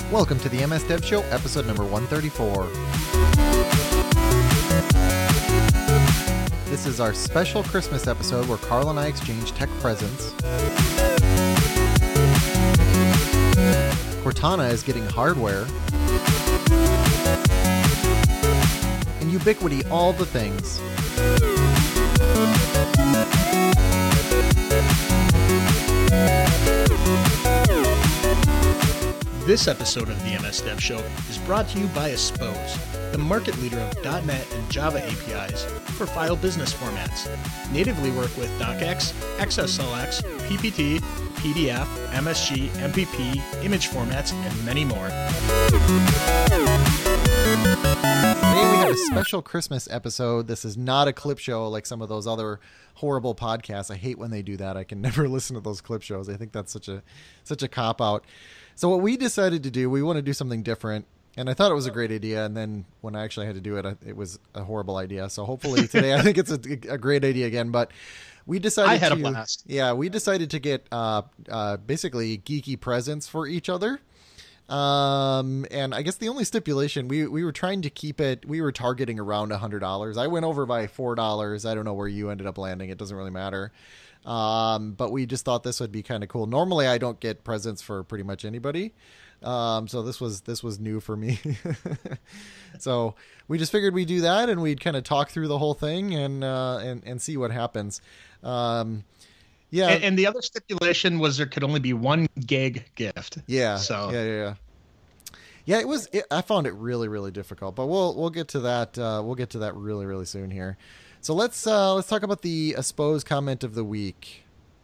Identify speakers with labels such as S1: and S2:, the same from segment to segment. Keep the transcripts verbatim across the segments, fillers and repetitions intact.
S1: Welcome to the M S Dev Show, episode number one thirty-four. This is our special Christmas episode where Carl and I exchange tech presents. Cortana is getting hardware. And Ubiquiti all the things.
S2: This episode of the M S Dev Show is brought to you by Espose, the market leader of dot net and Java A P Is for file business formats. Natively work with docx, X S L X, P P T, P D F, M S G, M P P, image formats, and many more.
S1: Today we have a special Christmas episode. This is not a clip show like some of those other horrible podcasts. I hate when they do that. I can never listen to those clip shows. I think that's such a such a cop-out. So what we decided to do, we want to do something different, and I thought it was a great idea, and then when I actually had to do it, it was a horrible idea. So hopefully today I think it's a, a great idea again, but we decided
S2: I had
S1: to,
S2: a blast.
S1: Yeah, we decided to get uh, uh, basically geeky presents for each other. Um, and I guess the only stipulation, we, we were trying to keep it, we were targeting around a hundred dollars. I went over by four dollars. I don't know where you ended up landing. It doesn't really matter. Um, but we just thought this would be kind of cool. Normally I don't get presents for pretty much anybody. Um, so this was, this was new for me. So we just figured we'd do that and we'd kind of talk through the whole thing and, uh, and, and see what happens. Um, yeah.
S2: And, and the other stipulation was there could only be one gig gift.
S1: Yeah.
S2: So
S1: yeah, yeah, yeah. Yeah, it was, it, I found it really, really difficult, but we'll, we'll get to that. Uh, we'll get to that really, really soon here. So let's, uh, let's talk about the Espose comment of the week.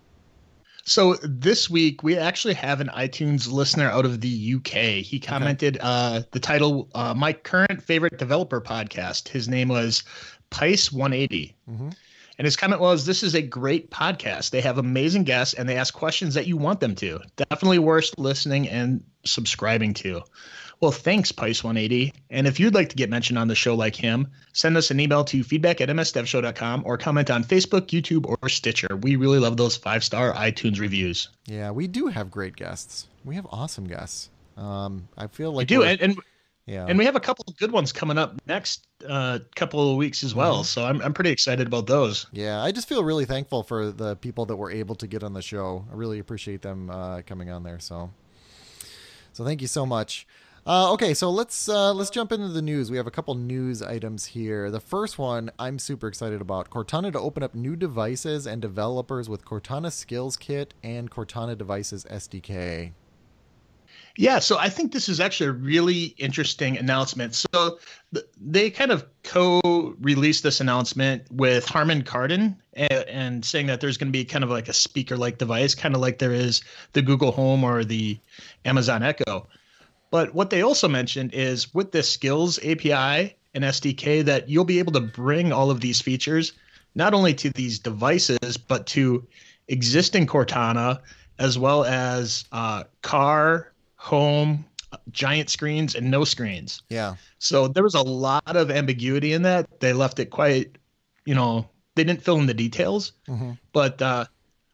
S2: So this week we actually have an iTunes listener out of the U K. He commented, okay. uh, the title, uh, my current favorite developer podcast. His name was Pice one eighty. Mm-hmm. And his comment was, this is a great podcast. They have amazing guests and they ask questions that you want them to. Definitely worth listening and subscribing to. Well, thanks, Pice one eighty. And if you'd like to get mentioned on the show like him, send us an email to feedback at m s dev show dot com or comment on Facebook, YouTube, or Stitcher. We really love those five-star iTunes reviews.
S1: Yeah, we do have great guests. We have awesome guests. Um, I feel like
S2: we do, and, and
S1: yeah,
S2: and we have a couple of good ones coming up next uh, couple of weeks as well. Mm-hmm. So I'm I'm pretty excited about those.
S1: Yeah, I just feel really thankful for the people that were able to get on the show. I really appreciate them uh, coming on there. So, so thank you so much. Uh, okay, so let's uh, let's jump into the news. We have a couple news items here. The first one I'm super excited about. Cortana to open up new devices and developers with Cortana Skills Kit and Cortana Devices S D K.
S2: Yeah, so I think this is actually a really interesting announcement. So th- they kind of co-released this announcement with Harman Kardon and, and saying that there's going to be kind of like a speaker-like device, kind of like there is the Google Home or the Amazon Echo. But what they also mentioned is with this Skills A P I and S D K that you'll be able to bring all of these features not only to these devices, but to existing Cortana as well as uh, car, home, giant screens, and no screens.
S1: Yeah.
S2: So there was a lot of ambiguity in that. They left it quite, you know, they didn't fill in the details. Mm-hmm. But, uh,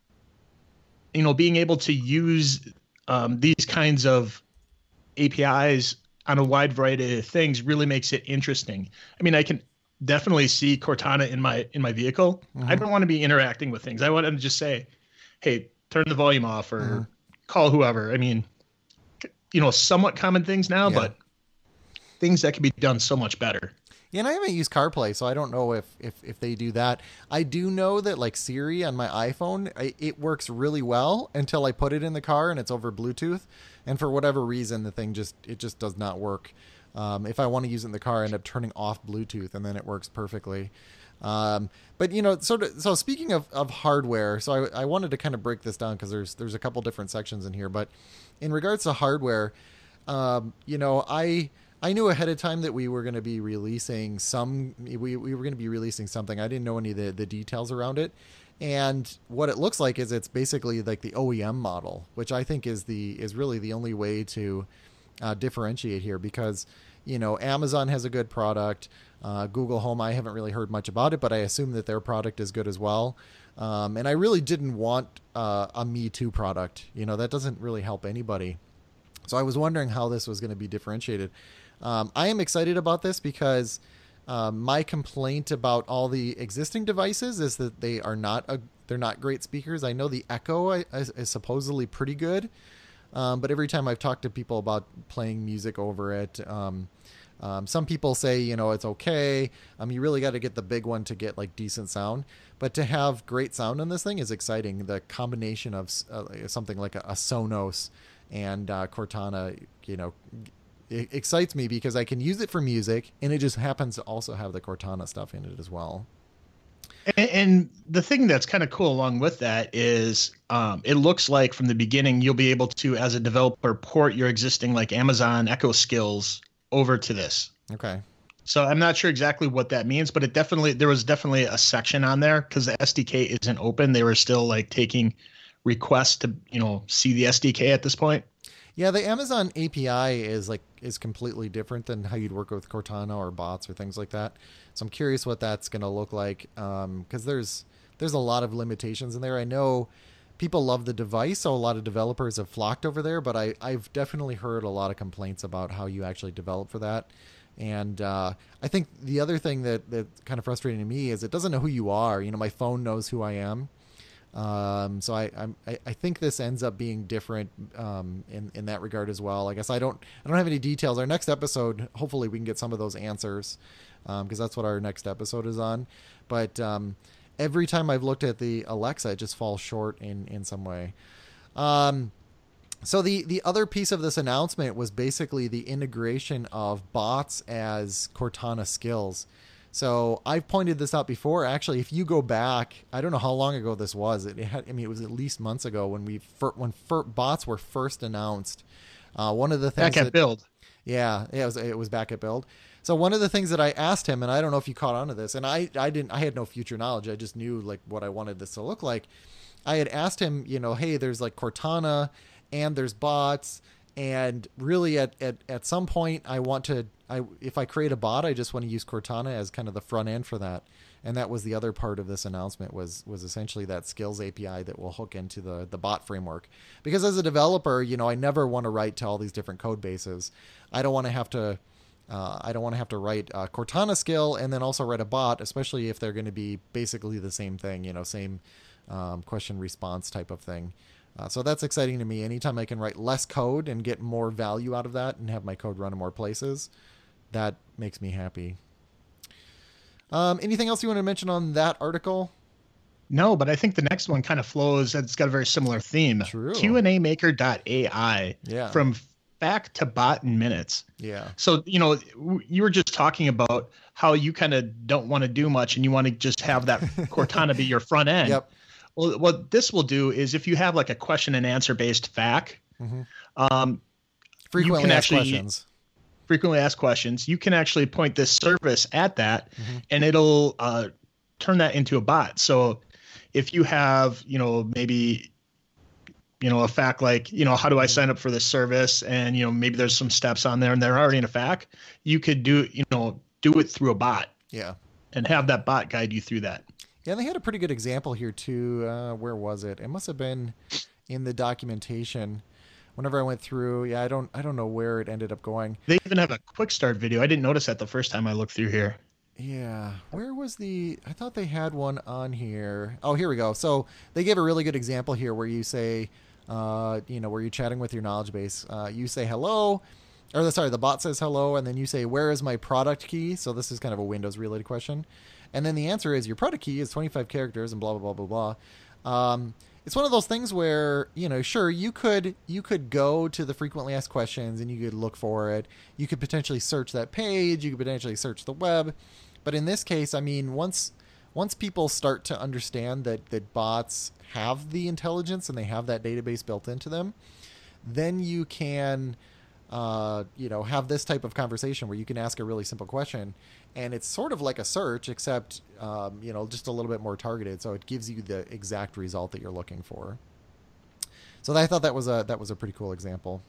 S2: you know, being able to use um, these kinds of A P Is on a wide variety of things really makes it interesting. I mean, I can definitely see Cortana in my in my vehicle. Mm-hmm. I don't want to be interacting with things. I want to just say, hey, turn the volume off or mm-hmm. call whoever. I mean, you know, somewhat common things now, yeah. but things that can be done so much better.
S1: Yeah, and I haven't used CarPlay, so I don't know if, if, if they do that. I do know that, like, Siri on my iPhone, I, it works really well until I put it in the car and it's over Bluetooth. And for whatever reason, the thing just, it just does not work. Um, if I want to use it in the car, I end up turning off Bluetooth and then it works perfectly. Um, but, you know, sort of, so speaking of, of hardware, so I, I wanted to kind of break this down because there's, there's a couple different sections in here. But in regards to hardware, um, you know, I... I knew ahead of time that we were going to be releasing some, we, we were going to be releasing something. I didn't know any of the, the details around it. And what it looks like is it's basically like the O E M model, which I think is the, is really the only way to uh, differentiate here because, you know, Amazon has a good product. Uh, Google Home, I haven't really heard much about it, but I assume that their product is good as well. Um, and I really didn't want uh, a Me Too product. You know, that doesn't really help anybody. So I was wondering how this was going to be differentiated. Um, I am excited about this because um, my complaint about all the existing devices is that they are not a, they're not great speakers. I know the Echo is, is supposedly pretty good, um, but every time I've talked to people about playing music over it, um, um, some people say, you know, it's okay. Um, you really got to get the big one to get like decent sound, but to have great sound on this thing is exciting. The combination of uh, something like a, a Sonos and uh, Cortana, you know, it excites me because I can use it for music, and it just happens to also have the Cortana stuff in it as well.
S2: And, and the thing that's kind of cool along with that is um, it looks like from the beginning you'll be able to, as a developer, port your existing like Amazon Echo skills over to this.
S1: Okay.
S2: So I'm not sure exactly what that means, but it definitely there was definitely a section on there because the S D K isn't open. They were still like taking requests to, you know, see the S D K at this point.
S1: Yeah, the Amazon A P I is like is completely different than how you'd work with Cortana or bots or things like that. So I'm curious what that's going to look like because um, there's there's a lot of limitations in there. I know people love the device, so a lot of developers have flocked over there, but I, I've definitely heard a lot of complaints about how you actually develop for that. And uh, I think the other thing that that's kind of frustrating to me is it doesn't know who you are. You know, my phone knows who I am. Um, so I, I'm, I, I think this ends up being different, um, in, in that regard as well. I guess I don't, I don't have any details. Our next episode, hopefully we can get some of those answers, um, cause that's what our next episode is on. But, um, every time I've looked at the Alexa, it just falls short in, in some way. Um, so the, the other piece of this announcement was basically the integration of bots as Cortana skills. So I've pointed this out before. Actually, if you go back, I don't know how long ago this was. It had, I mean, it was at least months ago when we fir- when fir- bots were first announced. Uh, one of the things
S2: Back at
S1: that,
S2: Build.
S1: yeah, yeah, it was it was back at Build. So one of the things that I asked him, and I don't know if you caught on to this, and I I didn't, I had no future knowledge. I just knew like what I wanted this to look like. I had asked him, you know, hey, there's like Cortana, and there's bots. And really at, at, at some point I want to, I, if I create a bot, I just want to use Cortana as kind of the front end for that. And that was the other part of this announcement was, was essentially that skills A P I that will hook into the, the bot framework. Because as a developer, you know, I never want to write to all these different code bases. I don't want to have to, uh, I don't want to have to write a Cortana skill and then also write a bot, especially if they're going to be basically the same thing, you know, same um, question response type of thing. Uh, so that's exciting to me. Anytime I can write less code and get more value out of that and have my code run in more places, that makes me happy. Um, anything else you want to mention on that article?
S2: No, but I think the next one kind of flows. It's got a very similar theme.
S1: True.
S2: Q and A maker dot A I.
S1: Yeah.
S2: From fact to bot in minutes.
S1: Yeah.
S2: So, you know, you were just talking about how you kind of don't want to do much and you want to just have that Cortana be your front end.
S1: Yep.
S2: Well, what this will do is if you have like a question and answer based F A Q,
S1: mm-hmm.
S2: um,
S1: frequently
S2: you can
S1: asked
S2: actually,
S1: questions.
S2: Frequently asked questions. You can actually point this service at that,
S1: mm-hmm.
S2: and it'll uh, turn that into a bot. So if you have, you know, maybe, you know, a F A Q like, you know, how do I sign up for this service? And, you know, maybe there's some steps on there and they're already in a F A Q. You could do, you know, do it through a bot.
S1: Yeah.
S2: And have that bot guide you through that.
S1: Yeah, they had a pretty good example here too. Uh, where was it? It must have been in the documentation. Whenever I went through, yeah, I don't, I don't know where it ended up going.
S2: They even have a quick start video. I didn't notice that the first time I looked through here.
S1: Yeah, where was the? I thought they had one on here. Oh, here we go. So they gave a really good example here where you say, uh, you know, where you're chatting with your knowledge base. Uh, you say hello, or the, sorry, the bot says hello, and then you say, where is my product key? So this is kind of a Windows related question. And then the answer is your product key is twenty-five characters and blah, blah, blah, blah, blah. Um, it's one of those things where, you know, sure, you could you could go to the frequently asked questions and you could look for it. You could potentially search that page. You could potentially search the web. But in this case, I mean, once once people start to understand that, that bots have the intelligence and they have that database built into them, then you can, uh, you know, have this type of conversation where you can ask a really simple question. And it's sort of like a search, except, um, you know, just a little bit more targeted. So it gives you the exact result that you're looking for. So I thought that was a that was a pretty cool example.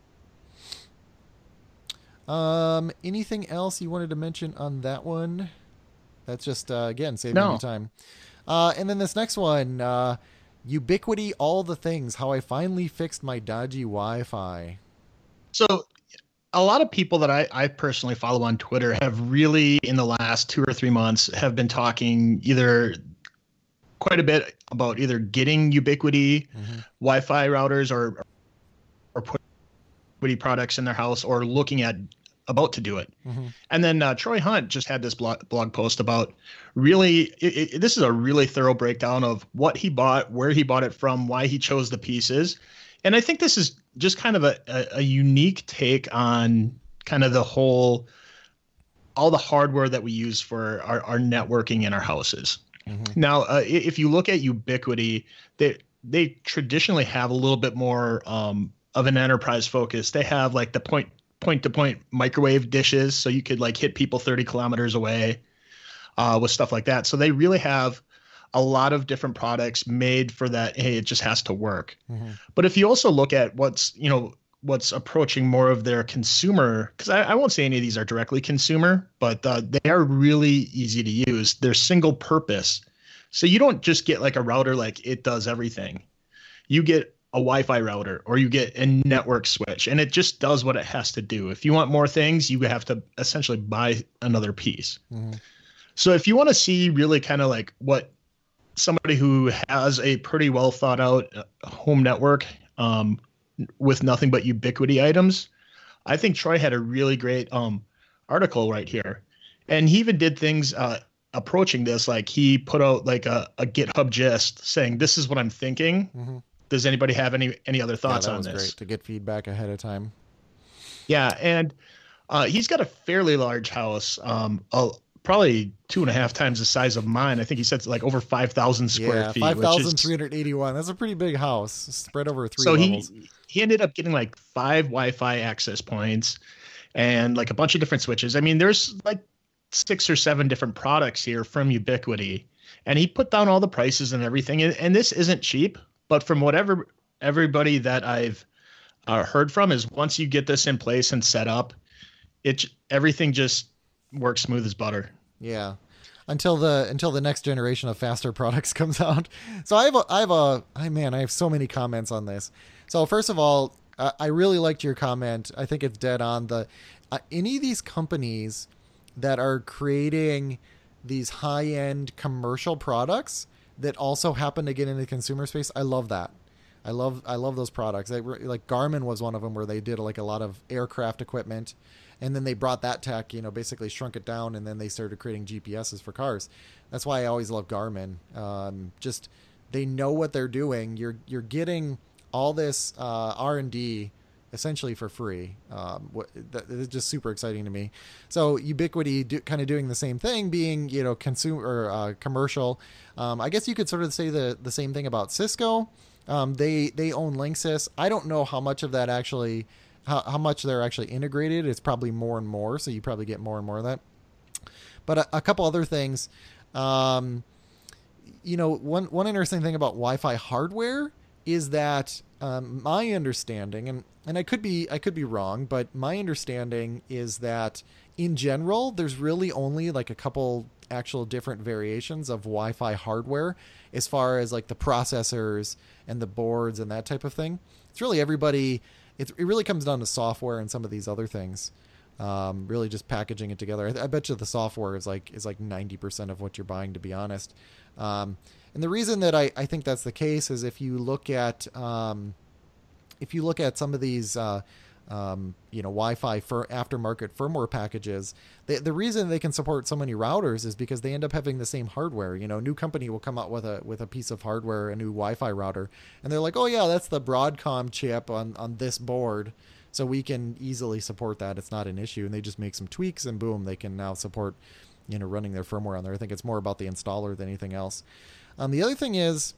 S1: Um, anything else you wanted to mention on that one? That's just, uh, again, saving
S2: No.
S1: you time. Uh, and then this next one, uh, Ubiquiti, all the things, how I finally fixed my dodgy Wi-Fi.
S2: So a lot of people that I, I personally follow on Twitter have really, in the last two or three months, have been talking either quite a bit about either getting Ubiquiti mm-hmm. Wi-Fi routers or or putting Ubiquiti products in their house, or looking at about to do it. Mm-hmm. And then uh, Troy Hunt just had this blog, blog post about really, it, it, this is a really thorough breakdown of what he bought, where he bought it from, why he chose the pieces. And I think this is just kind of a, a, a unique take on kind of the whole, all the hardware that we use for our, our networking in our houses. Mm-hmm. Now, uh, if you look at Ubiquiti, they, they traditionally have a little bit more um, of an enterprise focus. They have like the point point-to-point microwave dishes, so you could like hit people thirty kilometers away uh, with stuff like that. So they really have a lot of different products made for that. Hey, it just has to work. Mm-hmm. But if you also look at what's, you know, what's approaching more of their consumer, because I, I won't say any of these are directly consumer, but uh, they are really easy to use. They're single purpose. So you don't just get like a router like it does everything. You get a Wi-Fi router, or you get a network switch, and it just does what it has to do. If you want more things, you have to essentially buy another piece. Mm-hmm. So if you want to see really kind of like what somebody who has a pretty well thought out home network um, with nothing but Ubiquiti items, I think Troy had a really great um, article right here. And he even did things uh, approaching this, like he put out like a, a GitHub gist saying, this is what I'm thinking. Mm-hmm. Does anybody have any any other thoughts
S1: yeah, that
S2: on
S1: was
S2: this?
S1: Great to get feedback ahead of time.
S2: Yeah, and uh, he's got a fairly large house, um, uh, probably two and a half times the size of mine. I think he said it's like over five thousand square
S1: yeah,
S2: feet.
S1: five thousand three hundred eighty-one. That's a pretty big house spread over three
S2: so
S1: levels.
S2: he he ended up getting like five Wi-Fi access points and like a bunch of different switches. I mean, there's like six or seven different products here from Ubiquiti, and he put down all the prices and everything. And, and this isn't cheap. But from whatever everybody that I've uh, heard from is once you get this in place and set up, it everything just works smooth as butter.
S1: Yeah, until the until the next generation of faster products comes out. So I have a I have a I man I have so many comments on this. So first of all, uh, I really liked your comment. I think it's dead on. The uh, any of these companies that are creating these high end commercial products that also happen to get into consumer space, I love that. I love I love those products. I, like Garmin was one of them where they did like a lot of aircraft equipment, and then they brought that tech, you know, basically shrunk it down, and then they started creating G P S's for cars. That's why I always love Garmin. Um, just they know what they're doing. You're you're getting all this uh, R and D essentially for free. Um, what, that, it's just super exciting to me. So Ubiquiti do, kind of doing the same thing, being, you know, consumer or uh, commercial. Um, I guess you could sort of say the, the same thing about Cisco. Um, they, they own Linksys. I don't know how much of that actually, how, how much they're actually integrated. It's probably more and more. So you probably get more and more of that. But a, a couple other things, um, you know, one, one interesting thing about Wi-Fi hardware is that um, my understanding, and, and I could be I could be wrong, but my understanding is that in general, there's really only like a couple actual different variations of Wi-Fi hardware as far as like the processors and the boards and that type of thing. It's really everybody. It, it really comes down to software and some of these other things. Um, really just packaging it together. I, I bet you the software is like is like ninety percent of what you're buying, to be honest. Um, and the reason that I, I think that's the case is if you look at um, if you look at some of these uh, um, you know Wi-Fi for aftermarket firmware packages, they, the reason they can support so many routers is because they end up having the same hardware. You know, a new company will come out with a with a piece of hardware, a new Wi-Fi router, and they're like, oh yeah, that's the Broadcom chip on on this board. So we can easily support that. It's not an issue. And they just make some tweaks and boom, they can now support, you know, running their firmware on there. I think it's more about the installer than anything else. Um, the other thing is,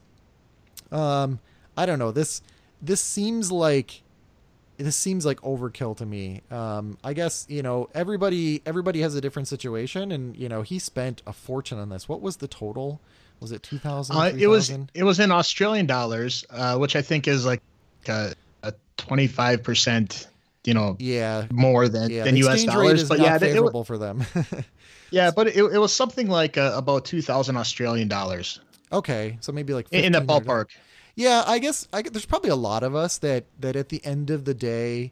S1: um, I don't know, this, this seems like, this seems like overkill to me. Um, I guess, you know, everybody, everybody has a different situation, and, you know, he spent a fortune on this. What was the total? Was it two thousand?
S2: Uh, it was, it was in Australian dollars, uh, which I think is like, uh, a twenty-five percent, you know,
S1: yeah,
S2: more than,
S1: yeah,
S2: than U S dollars,
S1: but yeah, favorable it, for them.
S2: Yeah, but it, it was something like uh, about two thousand Australian dollars.
S1: Okay, so maybe like
S2: in the ballpark.
S1: Yeah, I guess I, there's probably a lot of us that that at the end of the day,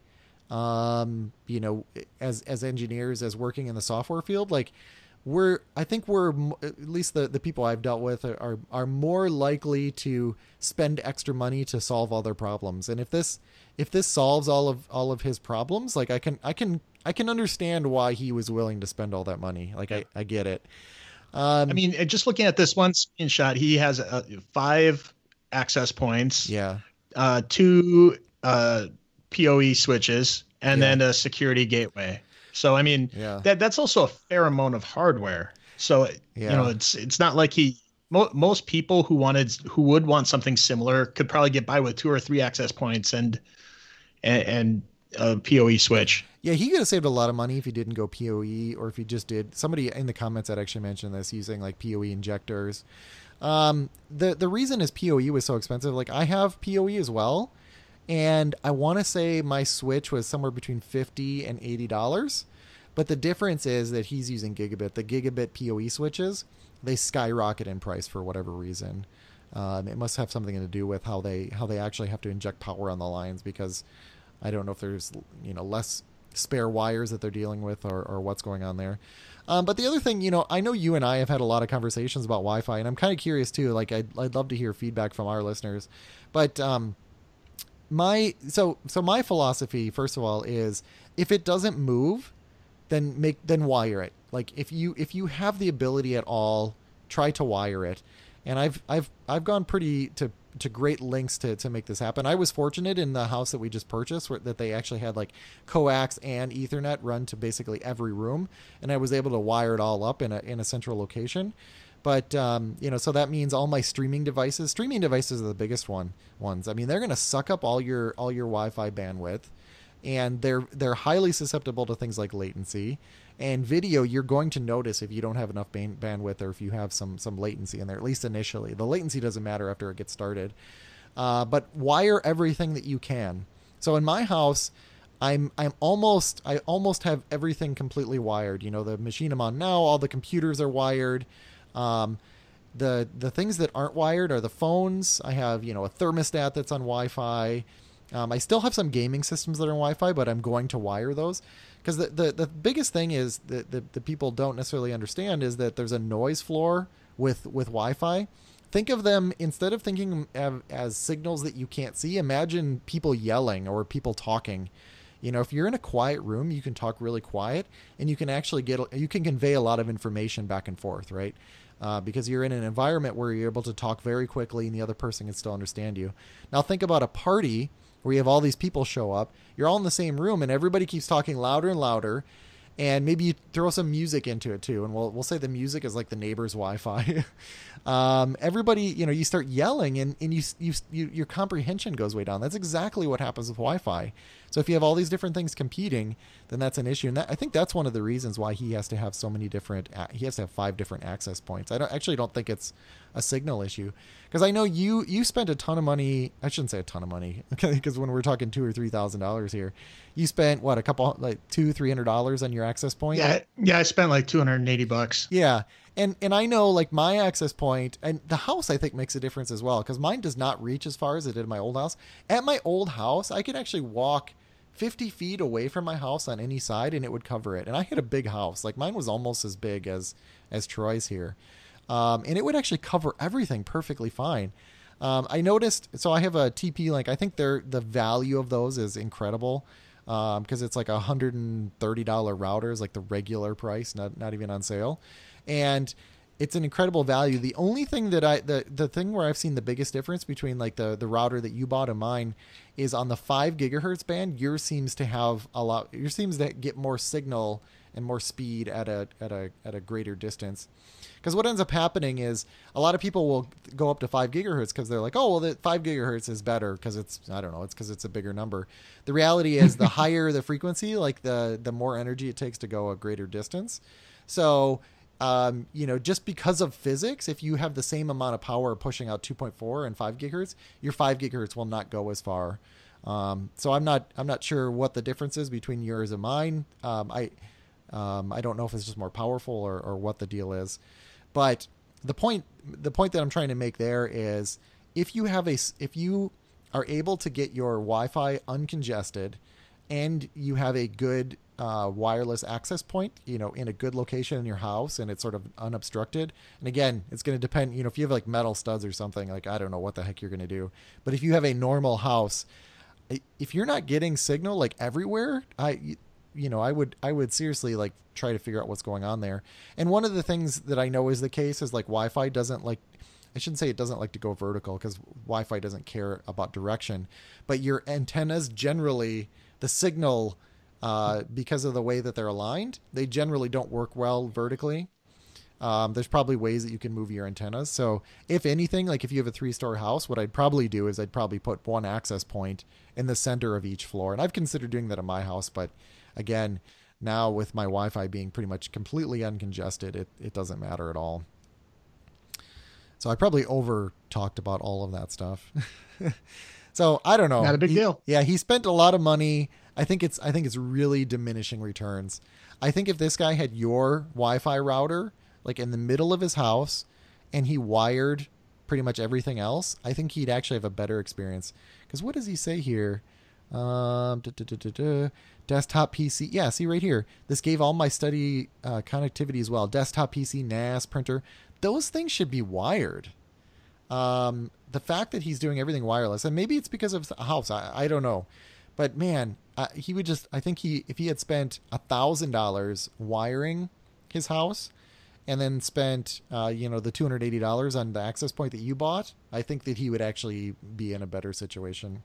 S1: um, you know, as as engineers, as working in the software field, like we're I think we're at least the the people I've dealt with are are more likely to spend extra money to solve other problems. And if this if this solves all of all of his problems, like I can I can I can understand why he was willing to spend all that money. Like I I get it. Um,
S2: I mean, just looking at this one screenshot, he has uh, five access points,
S1: yeah.
S2: uh, two uh, P O E switches, and
S1: Yeah.
S2: then a security gateway. So, I mean,
S1: Yeah.
S2: that that's also a fair amount of hardware. So,
S1: Yeah.
S2: you know, it's it's not like he mo- most people who wanted who would want something similar could probably get by with two or three access points and and, and a P O E switch.
S1: Yeah, he could have saved a lot of money if he didn't go P O E, or if he just did. Somebody in the comments had actually mentioned this, using like P O E injectors. Um, the the reason is P O E was so expensive. Like I have P O E as well, and I want to say my Switch was somewhere between fifty and eighty dollars. But the difference is that he's using gigabit. The gigabit P O E switches, they skyrocket in price for whatever reason. Um, it must have something to do with how they how they actually have to inject power on the lines, because I don't know if there's you know less spare wires that they're dealing with, or, or what's going on there. Um, but the other thing, you know, I know you and I have had a lot of conversations about Wi-Fi, and I'm kind of curious too. Like, I'd, I'd love to hear feedback from our listeners. But um, my so so my philosophy, first of all, is if it doesn't move, then make then wire it. Like if you if you have the ability at all, try to wire it. And I've I've I've gone pretty to to great lengths to, to make this happen. I was fortunate in the house that we just purchased where, that they actually had like coax and Ethernet run to basically every room, and I was able to wire it all up in a in a central location. But um, you know, so that means all my streaming devices, streaming devices are the biggest one ones. I mean, they're going to suck up all your all your Wi-Fi bandwidth, and they're they're highly susceptible to things like latency. And video, you're going to notice if you don't have enough band- bandwidth, or if you have some some latency in there, at least initially. The latency doesn't matter after it gets started. Uh, but wire everything that you can. So in my house, I'm I'm almost I almost have everything completely wired. You know, the machine I'm on now, all the computers are wired. Um, the the things that aren't wired are the phones. I have you know a thermostat that's on Wi-Fi. Um, I still have some gaming systems that are on Wi-Fi, but I'm going to wire those. Because the, the, the biggest thing is that the, the people don't necessarily understand is that there's a noise floor with, with Wi-Fi. Think of them, instead of thinking of, as signals that you can't see, imagine people yelling or people talking. You know, if you're in a quiet room, you can talk really quiet, and you can actually get, you can convey a lot of information back and forth, right? Uh, because you're in an environment where you're able to talk very quickly and the other person can still understand you. Now think about a party where you have all these people show up. You're all in the same room and everybody keeps talking louder and louder. And maybe you throw some music into it too. And we'll, we'll say the music is like the neighbor's Wi-Fi. um, everybody, you know, you start yelling and, and you, you, you, your comprehension goes way down. That's exactly what happens with Wi-Fi. So if you have all these different things competing, then that's an issue. And that, I think that's one of the reasons why he has to have so many different, he has to have five different access points. I don't actually don't think it's a signal issue, because I know you, you spent a ton of money. I shouldn't say a ton of money, okay, because when we're talking two or three thousand dollars here, you spent what, a couple, like two, three hundred dollars on your access point.
S2: Yeah. Yeah. I spent like two hundred eighty bucks.
S1: Yeah. And, and I know like my access point, and the house I think makes a difference as well, because mine does not reach as far as it did in my old house. At my old house, I could actually walk fifty feet away from my house on any side and it would cover it. And I had a big house. Like mine was almost as big as, as Troy's here. Um, and it would actually cover everything perfectly fine. Um, I noticed, so I have a T P Link. I think they're, the value of those is incredible. Um, cause it's like a one hundred thirty dollars router is like the regular price, not, not even on sale. And it's an incredible value. The only thing that I, the, the thing where I've seen the biggest difference between like the, the router that you bought and mine is on the five gigahertz band. Yours seems to have a lot, yours seems to get more signal and more speed at a, at a, at a greater distance. Because what ends up happening is a lot of people will go up to five gigahertz because they're like, oh, well, the five gigahertz is better because it's, I don't know, it's because it's a bigger number. The reality is the higher the frequency, like the, the more energy it takes to go a greater distance. So, um, you know, just because of physics, if you have the same amount of power pushing out two point four and five gigahertz, your five gigahertz will not go as far. Um, so I'm not, I'm not sure what the difference is between yours and mine. Um, I, um, I don't know if it's just more powerful or, or what the deal is. But the point, the point that I'm trying to make there is if you have a, if you are able to get your Wi-Fi uncongested and you have a good uh, wireless access point, you know, in a good location in your house, and it's sort of unobstructed. And again, it's going to depend, you know, if you have like metal studs or something, like I don't know what the heck you're going to do. But if you have a normal house, if you're not getting signal like everywhere, I, you know, I would, I would seriously like try to figure out what's going on there. And one of the things that I know is the case is like Wi-Fi doesn't like, I shouldn't say it doesn't like to go vertical because Wi-Fi doesn't care about direction, but your antennas generally, the signal, uh, because of the way that they're aligned, they generally don't work well vertically. Um, there's probably ways that you can move your antennas. So if anything, like if you have a three-story house, what I'd probably do is I'd probably put one access point in the center of each floor. And I've considered doing that in my house, but again, now with my Wi-Fi being pretty much completely uncongested, it, it doesn't matter at all. So I probably over talked about all of that stuff. So I don't know.
S2: Not a big
S1: he,
S2: deal.
S1: Yeah, he spent a lot of money. I think it's I think it's really diminishing returns. I think if this guy had your Wi-Fi router like in the middle of his house and he wired pretty much everything else, I think he'd actually have a better experience. Because what does he say here? Um, da, da, da, da, da. Desktop P C. Yeah, see right here. This gave all my study uh, connectivity as well. Desktop P C, N A S, printer. Those things should be wired. Um, the fact that he's doing everything wireless, and maybe it's because of the house, I, I don't know. But man, uh, he would just, I think he, if he had spent a thousand dollars wiring his house and then spent, uh, you know, the two hundred eighty dollars on the access point that you bought, I think that he would actually be in a better situation.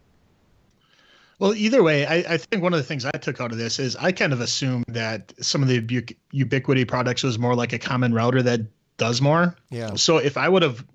S2: Well, either way, I, I think one of the things I took out of this is I kind of assumed that some of the Ubiqu- Ubiquiti products was more like a common router that does more.
S1: Yeah.
S2: So if I would have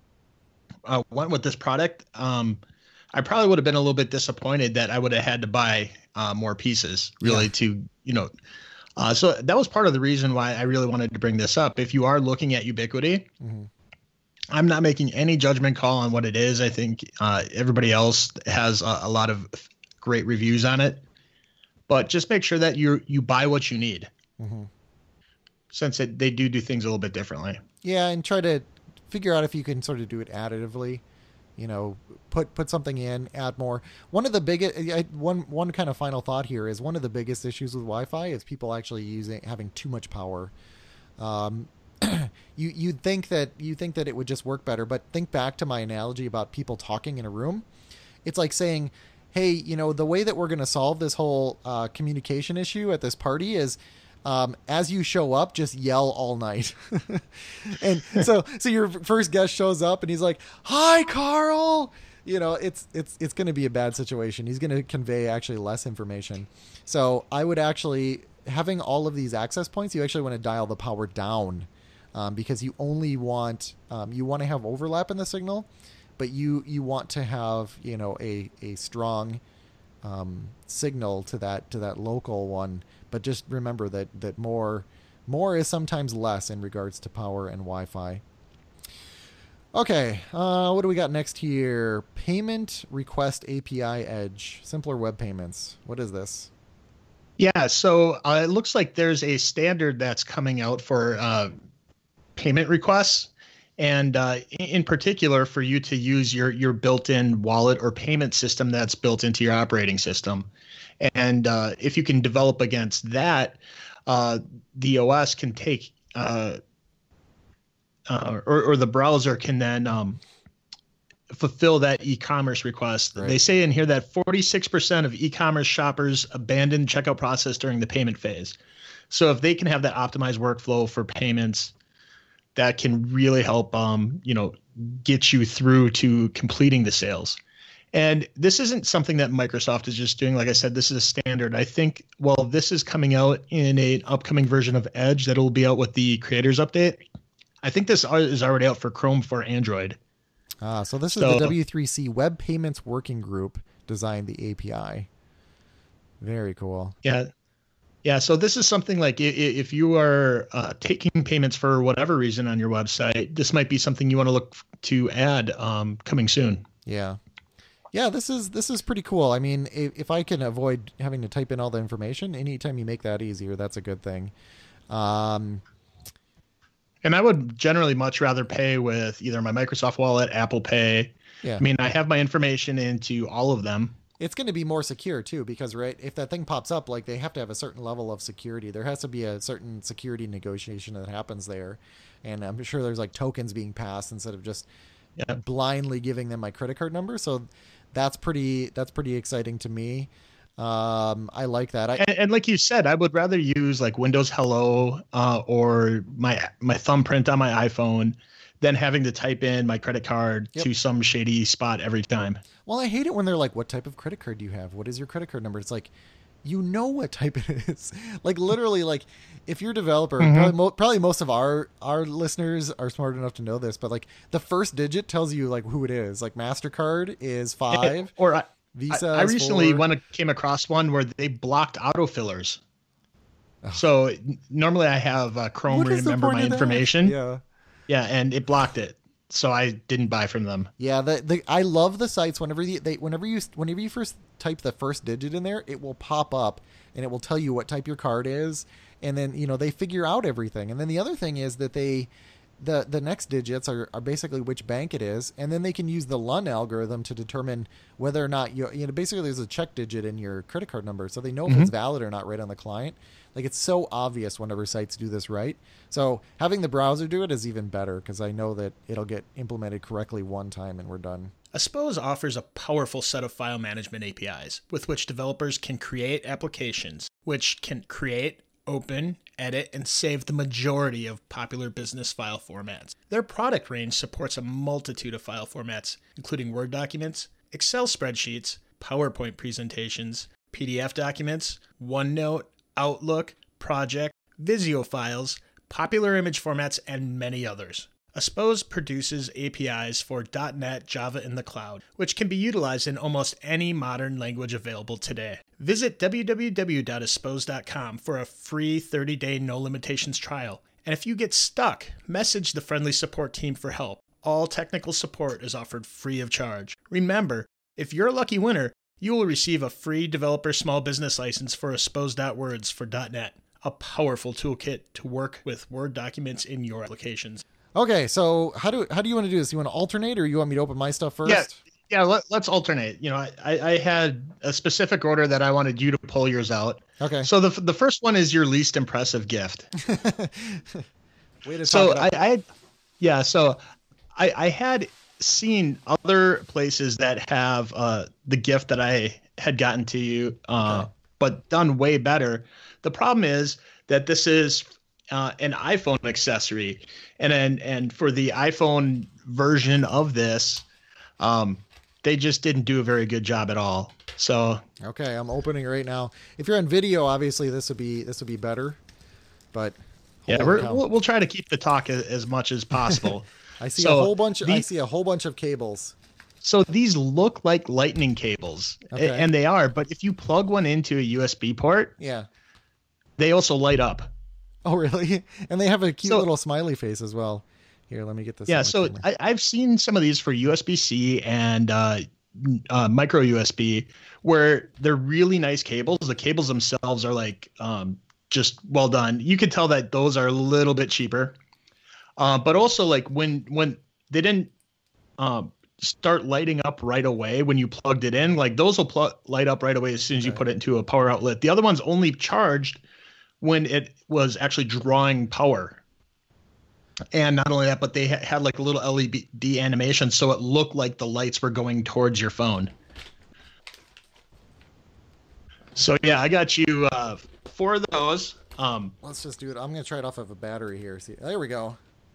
S2: uh, went with this product, um, I probably would have been a little bit disappointed that I would have had to buy uh, more pieces really yeah. to, you know, uh, so that was part of the reason why I really wanted to bring this up. If you are looking at Ubiquiti, mm-hmm. I'm not making any judgment call on what it is. I think uh, everybody else has a, a lot of great reviews on it, but just make sure that you you buy what you need. Mm-hmm. Since it, they do do things a little bit differently.
S1: Yeah, and try to figure out if you can sort of do it additively. You know, put put something in, add more. One of the biggest, one one kind of final thought here is one of the biggest issues with Wi-Fi is people actually using having too much power. Um, you you'd think that you think that it would just work better, but think back to my analogy about people talking in a room. It's like saying, hey, you know, the way that we're going to solve this whole uh, communication issue at this party is um, as you show up, just yell all night. And so, so your first guest shows up and he's like, hi, Carl. You know, it's, it's, it's going to be a bad situation. He's going to convey actually less information. So I would actually, having all of these access points, you actually want to dial the power down um, because you only want, um, you want to have overlap in the signal. But you, you want to have, you know, a, a strong um, signal to that to that local one. But just remember that that more more is sometimes less in regards to power and Wi-Fi. Okay, uh, what do we got next here? Payment Request A P I Edge, simpler web payments. What is this?
S2: Yeah, so uh, it looks like there's a standard that's coming out for uh, payment requests. And uh, in particular, for you to use your your built-in wallet or payment system that's built into your operating system. And uh, if you can develop against that, uh, the O S can take uh, uh, or, or the browser can then um, fulfill that e-commerce request. Right. They say in here that forty-six percent of e-commerce shoppers abandon checkout process during the payment phase. So if they can have that optimized workflow for payments, that can really help, um, you know, get you through to completing the sales. And this isn't something that Microsoft is just doing. Like I said, this is a standard. I think, well, this is coming out in an upcoming version of Edge that will be out with the Creators Update. I think this is already out for Chrome for Android.
S1: Ah, so this is so, the W three C Web Payments Working Group designed the A P I. Very cool.
S2: Yeah. Yeah, so this is something like if you are uh, taking payments for whatever reason on your website, this might be something you want to look to add um, coming soon.
S1: Yeah. Yeah, this is this is pretty cool. I mean, if, if I can avoid having to type in all the information, anytime you make that easier, that's a good thing. Um,
S2: and I would generally much rather pay with either my Microsoft Wallet, Apple Pay.
S1: Yeah.
S2: I mean, I have my information into all of them.
S1: it's going to be more secure too, because right, if that thing pops up, like they have to have a certain level of security. There has to be a certain security negotiation that happens there, and I'm sure there's like tokens being passed instead of just
S2: Yeah.
S1: blindly giving them my credit card number. So that's pretty that's pretty exciting to me. Um, I like that. I,
S2: And, and like you said, I would rather use like Windows Hello uh, or my my thumbprint on my iPhone than having to type in my credit card
S1: Yep.
S2: to some shady spot every time.
S1: well, I hate it when they're like, "What type of credit card do you have? What is your credit card number?" It's like, you know what type it is. Like literally, like if you're a developer,
S2: Mhm.
S1: probably, mo- probably most of our our listeners are smart enough to know this, but like the first digit tells you like who it is. Like Mastercard is five,
S2: Or I,
S1: Visa.
S2: I, I
S1: is
S2: recently
S1: four.
S2: went and came across one where they blocked autofillers. So n- normally I have uh, Chrome
S1: What is the
S2: remember
S1: point
S2: my
S1: of that?
S2: information.
S1: Yeah.
S2: Yeah, and it blocked it. So I didn't buy from them.
S1: Yeah, the, the I love the sites whenever the, they whenever you whenever you first type the first digit in there, it will pop up and it will tell you what type your card is, and then you know they figure out everything. And then the other thing is that they the the next digits are, are basically which bank it is, and then they can use the L U N algorithm to determine whether or not you you know basically there's a check digit in your credit card number, so they know if it's valid or not right on the client. Like it's so obvious whenever sites do this right. So having the browser do it is even better because I know that it'll get implemented correctly one time and we're done.
S3: Aspose offers a powerful set of file management A P Is with which developers can create applications, which can create, open, edit, and save the majority of popular business file formats. Their product range supports a multitude of file formats, including Word documents, Excel spreadsheets, PowerPoint presentations, P D F documents, OneNote, Outlook, Project, Visio files, popular image formats, and many others. Aspose produces A P Is for dot net, Java in the cloud, which can be utilized in almost any modern language available today. Visit w w w dot aspose dot com for a free thirty day no limitations trial. And if you get stuck, message the friendly support team for help. All technical support is offered free of charge. Remember, if you're a lucky winner, you will receive a free developer small business license for aspose dot words for dot net, a powerful toolkit to work with Word documents in your applications.
S1: Okay, so how do how do you want to do this? You want to alternate, or you want me to open my stuff first?
S2: Yeah, yeah. Let, let's alternate. You know, I, I had a specific order that I wanted you to pull yours out.
S1: Okay.
S2: So the the first one is your least impressive gift.
S1: Way to
S2: So
S1: talk it
S2: I,
S1: up.
S2: I, yeah. So I, I had seen other places that have uh, the gift that I had gotten to you, uh,
S1: Okay.
S2: but done way better. The problem is that this is uh, an iPhone accessory, and and and for the iPhone version of this, um, they just didn't do a very good job at all. So
S1: Okay, I'm opening it right now. If you're on video, obviously this would be this would be better, but
S2: yeah,
S1: holy
S2: we're,
S1: cow.
S2: we'll, we'll try to keep the talk as, as much as possible.
S1: I see
S2: so
S1: a whole bunch. I
S2: the-
S1: see a whole bunch of cables.
S2: So these look like lightning cables, a-
S1: Okay.
S2: and they are. But if you plug one into a U S B port,
S1: Yeah.
S2: they also light up.
S1: Oh, really? And they have a cute
S2: So-
S1: little smiley face as well. Here, let me get this.
S2: Yeah.
S1: on the
S2: So
S1: camera.
S2: I, I've seen some of these for U S B C and uh, uh, micro U S B, where they're really nice cables. The cables themselves are like um, just well done. You could tell that those are a little bit cheaper, uh, but also like when when they didn't um, start lighting up right away when you plugged it in, like those will pl- light up right away as soon as you
S1: Okay.
S2: put it into a power outlet. The other ones only charged when it was actually drawing power. And not only that, but they ha- had like a little L E D animation, so it looked like the lights were going towards your phone. So yeah, I got you uh, four of those. Um,
S1: Let's just do it. I'm gonna try it off of a battery here. See, there we go.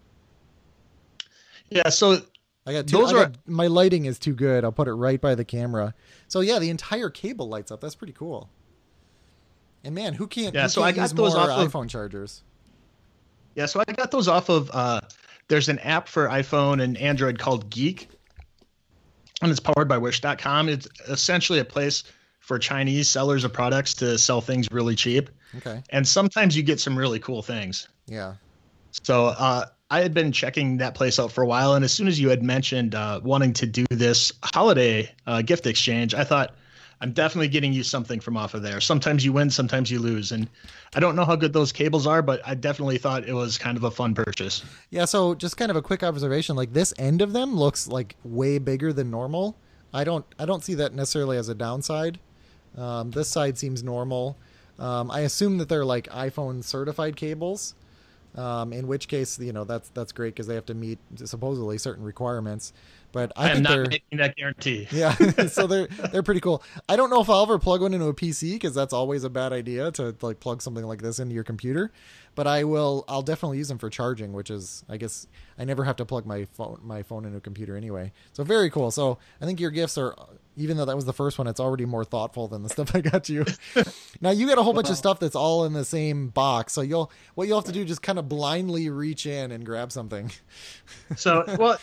S2: yeah, so
S1: I got two.
S2: Those
S1: I
S2: are-
S1: got, my lighting is too good. I'll put it right by the camera. So yeah, the entire cable lights up. That's pretty cool. And man, who can't?
S2: Yeah,
S1: who
S2: so
S1: can't
S2: I got
S1: use
S2: those
S1: more
S2: off of-
S1: iPhone chargers.
S2: yeah, so I got those off of. Uh, there's an app for iPhone and Android called Geek, and it's powered by Wish dot com. It's essentially a place for Chinese sellers of products to sell things really cheap,
S1: Okay.
S2: and sometimes you get some really cool things.
S1: Yeah.
S2: So uh, I had been checking that place out for a while, and as soon as you had mentioned uh, wanting to do this holiday uh, gift exchange, I thought I'm definitely getting you something from off of there. Sometimes you win, sometimes you lose, and I don't know how good those cables are, but I definitely thought it was kind of a fun purchase.
S1: Yeah. So just kind of a quick observation. Like this end of them looks like way bigger than normal. I don't I don't see that necessarily as a downside. Um, this side seems normal. Um, I assume that they're like iPhone certified cables, um, in which case, you know, that's that's great because they have to meet supposedly certain requirements. But I,
S2: I am
S1: think
S2: not
S1: they're
S2: making that guarantee.
S1: yeah, so they're they're pretty cool. I don't know if I'll ever plug one into a P C because that's always a bad idea to like plug something like this into your computer. But I will. I'll definitely use them for charging, which is, I guess, I never have to plug my phone my phone into a computer anyway. So very cool. So I think your gifts are, even though that was the first one, it's already more thoughtful than the stuff I got you. Now you got a whole bunch of stuff that's all in the same box. So you'll what you'll have to do is just kind of blindly reach in and grab something.
S2: So well.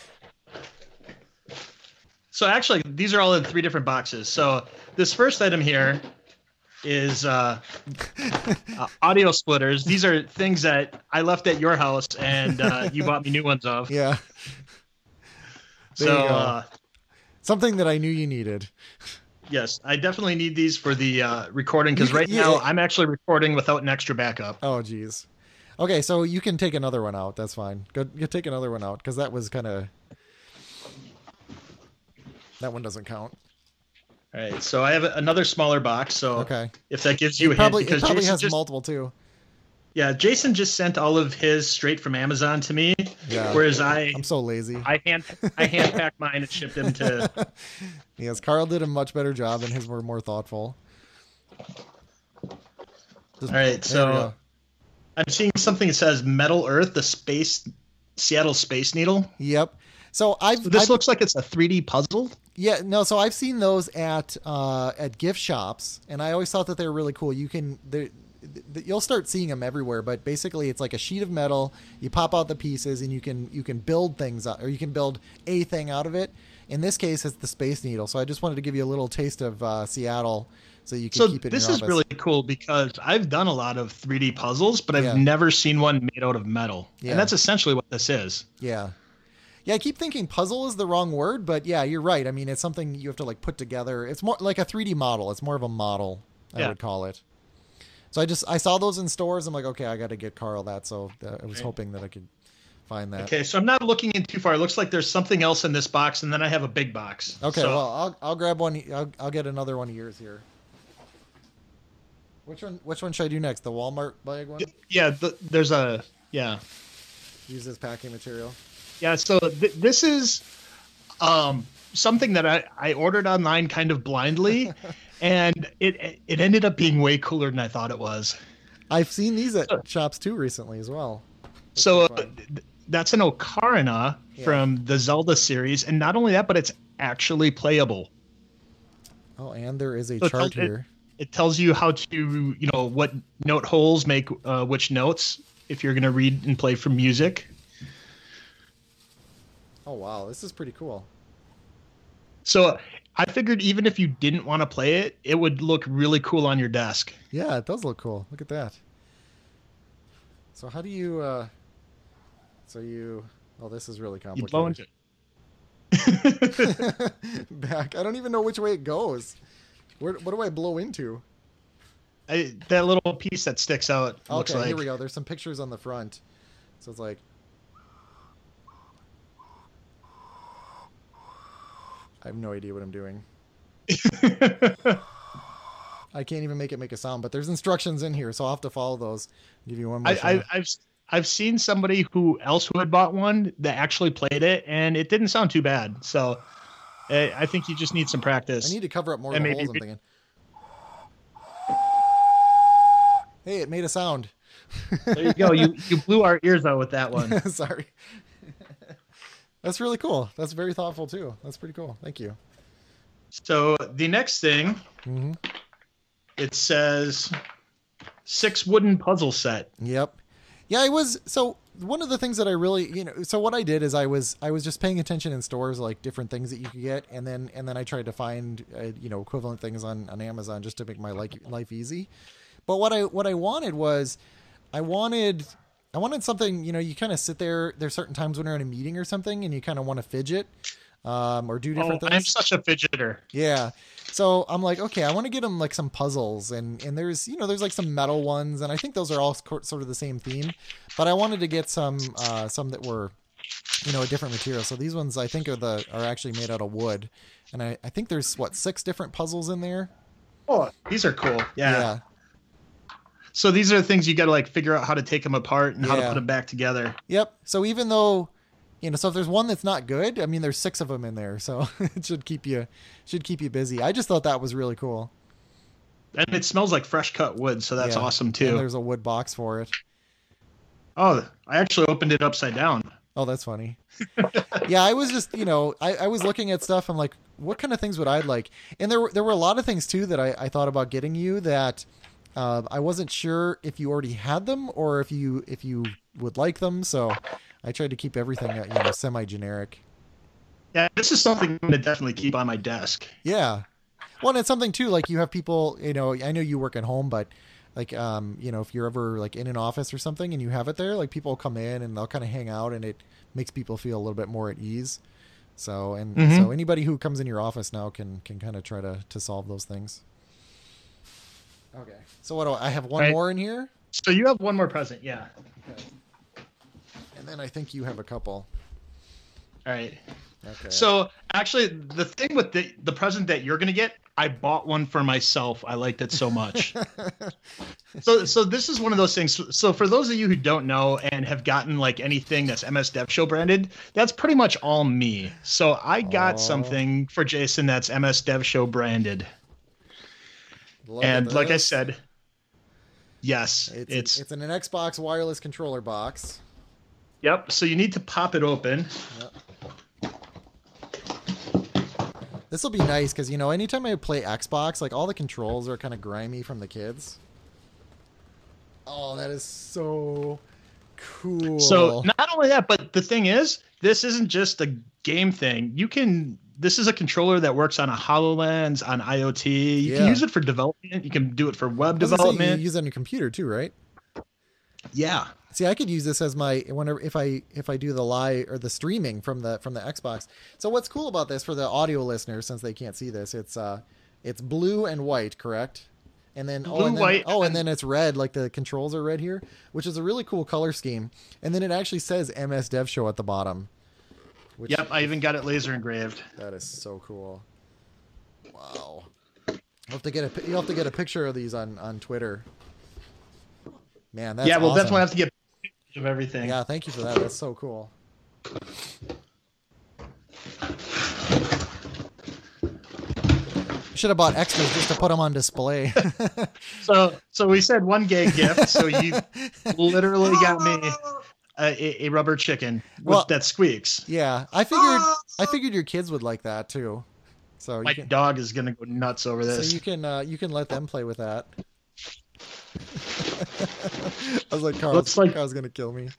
S2: So actually, these are all in three different boxes. So this first item here is uh, uh, audio splitters. These are things that I left at your house, and uh, you bought me new ones of.
S1: Yeah. There
S2: So
S1: you go.
S2: uh,
S1: Something that I knew you needed.
S2: yes, I definitely need these for the uh, recording because
S1: You-
S2: right
S1: you-
S2: now I'm actually recording without an extra backup.
S1: Oh, geez. Okay, so you can take another one out. That's fine. Go, go take another one out because that was kind of. That one doesn't count.
S2: All right, so I have another smaller box. So
S1: Okay.
S2: if that gives you a
S1: It probably,
S2: hint,
S1: it
S2: because
S1: probably
S2: Jason
S1: has
S2: just,
S1: multiple too.
S2: yeah, Jason just sent all of his straight from Amazon to me,
S1: Yeah.
S2: whereas I
S1: I'm so lazy.
S2: I hand I hand packed mine and shipped them to.
S1: Yes, Carl did a much better job, and his were more thoughtful. Just-
S2: All right,
S1: there we
S2: so
S1: go.
S2: I'm seeing something that says Metal Earth, the space Seattle Space Needle.
S1: Yep. So I've,
S2: So this
S1: I've
S2: looks like it's a three D puzzle.
S1: yeah no so I've seen those at uh, at gift shops, and I always thought that they were really cool. You can they you'll start seeing them everywhere, but basically it's like a sheet of metal. You pop out the pieces, and you can you can build things out, or you can build a thing out of it. In this case, it's the Space Needle. So I just wanted to give you a little taste of uh, Seattle, so you can
S2: So
S1: keep it.
S2: this
S1: in your
S2: is
S1: office.
S2: really cool because I've done a lot of three D puzzles, but I've
S1: Yeah.
S2: never seen one made out of metal,
S1: Yeah.
S2: and that's essentially what this is.
S1: Yeah. Yeah, I keep thinking puzzle is the wrong word, but yeah, you're right. I mean, it's something you have to like put together. It's more like a three D model. It's more of a model, I
S2: Yeah.
S1: would call it. So I just I saw those in stores. I'm like, okay, I got to get Carl that. So uh, I was
S2: Right.
S1: hoping that I could find that.
S2: Okay, so I'm not looking in too far. It looks like there's something else in this box, and then I have a big box.
S1: Okay,
S2: So-
S1: well, I'll I'll grab one. I'll I'll get another one of yours here. Which one? Which one should I do next? The Walmart bag one?
S2: yeah, the, there's a yeah.
S1: Use this packing material.
S2: Yeah, so th- this is um, something that I, I ordered online kind of blindly, and it it ended up being way cooler than I thought it was.
S1: I've seen these at shops too recently as well.
S2: So uh,
S1: fun.
S2: th- that's an Ocarina
S1: Yeah.
S2: from the Zelda series, and not only that, but it's actually playable.
S1: Oh, and there is a
S2: So it
S1: chart
S2: tells- it-
S1: here.
S2: It tells you how to, you know, what note holes make uh, which notes if you're going to read and play from music.
S1: Oh wow, this is pretty cool.
S2: So I figured even if you didn't want to play it, it would look really cool on your desk.
S1: Yeah, it does look cool. Look at that. So how do you uh so you oh this is really
S2: You blow
S1: complicated.
S2: into it.
S1: Back. I don't even know which way it goes. Where what do I blow into?
S2: I, that little piece that sticks out looks
S1: Okay,
S2: like.
S1: here we go. There's some pictures on the front. So it's like I have no idea what I'm doing. I can't even make it make a sound, but there's instructions in here, so I'll have to follow those. Give you one more
S2: I,
S1: shot.
S2: I, I've I've seen somebody who else who had bought one that actually played it, and it didn't sound too bad. So I, I think you just need some practice.
S1: I need to cover up more
S2: And
S1: of the
S2: maybe
S1: holes, I'm
S2: re-
S1: thinking. Hey, it made a sound.
S2: There you go. You you blew our ears out with that one.
S1: Sorry. That's really cool. That's very thoughtful too. That's pretty cool. Thank you.
S2: So the next thing,
S1: hmm
S2: it says six wooden puzzle set.
S1: Yep. Yeah, I was so one of the things that I really, you know, so what I did is I was I was just paying attention in stores, like different things that you could get, and then and then I tried to find uh, you know equivalent things on on Amazon just to make my like life easy. But what I what I wanted was I wanted I wanted something, you know, you kind of sit there, there's certain times when you're in a meeting or something and you kind of want to fidget um, or do different
S2: Oh,
S1: things.
S2: I'm such a fidgeter.
S1: Yeah. So I'm like, okay, I want to get them like some puzzles, and and there's you know there's like some metal ones, and I think those are all sort of the same theme, but I wanted to get some uh, some that were you know, a different material. So these ones I think are the are actually made out of wood, and I, I think there's what six different puzzles in there.
S2: Oh, these are cool. Yeah.
S1: Yeah.
S2: So these are the things you got to like figure out how to take them apart and how to
S1: Yeah.
S2: put them back together.
S1: Yep. So even though, you know, so if there's one that's not good, I mean, there's six of them in there, so it should keep you should keep you busy. I just thought that was really cool.
S2: And it smells like fresh cut wood, so that's
S1: Yeah.
S2: awesome
S1: And
S2: too.
S1: there's a wood box for it.
S2: Oh, I actually opened it upside down.
S1: Oh, that's funny. Yeah, I was just, you know, I, I was looking at stuff. I'm like, what kind of things would I like? And there were there were a lot of things too that I, I thought about getting you that uh, I wasn't sure if you already had them or if you if you would like them. So I tried to keep everything uh, you know semi generic.
S2: Yeah, this is something I'm gonna definitely keep on my desk.
S1: Yeah. Well, and it's something too, like you have people, you know, I know you work at home, but like, um, you know, if you're ever like in an office or something and you have it there, like people come in and they'll kind of hang out and it makes people feel a little bit more at ease. So, and
S2: Mhm.
S1: so anybody who comes in your office now can, can kind of try to, to solve those things. Okay. So what do I, I have one
S2: Right.
S1: more in here,
S2: So you have one more present, yeah.
S1: and then I think you have a couple.
S2: All right.
S1: Okay.
S2: So actually, the thing with the the present that you're gonna get, I bought one for myself. I liked it so much. so so this is one of those things. So for those of you who don't know and have gotten like anything that's M S Dev Show branded, that's pretty much all me. So I got
S1: Aw.
S2: something for Jason that's M S Dev Show branded.
S1: Look
S2: And
S1: at
S2: like I
S1: this.
S2: said, yes,
S1: it's,
S2: it's,
S1: it's an Xbox wireless controller box.
S2: yep. So you need to pop it open.
S1: Yep. This will be nice because, you know, anytime I play Xbox, like all the controls are kind of grimy from the kids. Oh, that is so cool.
S2: So not only that, but the thing is, this isn't just a game thing. You can. This is a controller that works on a HoloLens, on IoT. You
S1: Yeah.
S2: can use it for development. You can do it for web
S1: I was gonna say,
S2: development.
S1: you use it on your computer too, right?
S2: Yeah.
S1: See, I could use this as my whenever if I if I do the live or the streaming from the from the Xbox. So what's cool about this for the audio listeners, since they can't see this, it's uh it's blue and white, correct? And then oh,
S2: Blue,
S1: and then,
S2: white,
S1: oh, and
S2: and-
S1: then it's red, like the controls are red here, which is a really cool color scheme. And then it actually says M S Dev Show at the bottom. Which,
S2: Yep. I even got it laser engraved.
S1: that is so cool. Wow. You have to get a pi- you have to get a picture of these on on Twitter. Man, that's
S2: yeah, we'll
S1: awesome.
S2: definitely have to get pictures of everything.
S1: Yeah, thank you for that. That's so cool. Should have bought extras just to put them on display.
S2: So so we said one gay gift. So you literally got me a, a rubber chicken with,
S1: Well-
S2: that squeaks.
S1: Yeah, I figured I figured your kids would like that too. So
S2: My
S1: you can,
S2: dog is gonna go nuts over
S1: so
S2: this.
S1: you can uh, you can let them play with that. I was like, Carl's,
S2: Looks like-
S1: Carl's gonna kill me.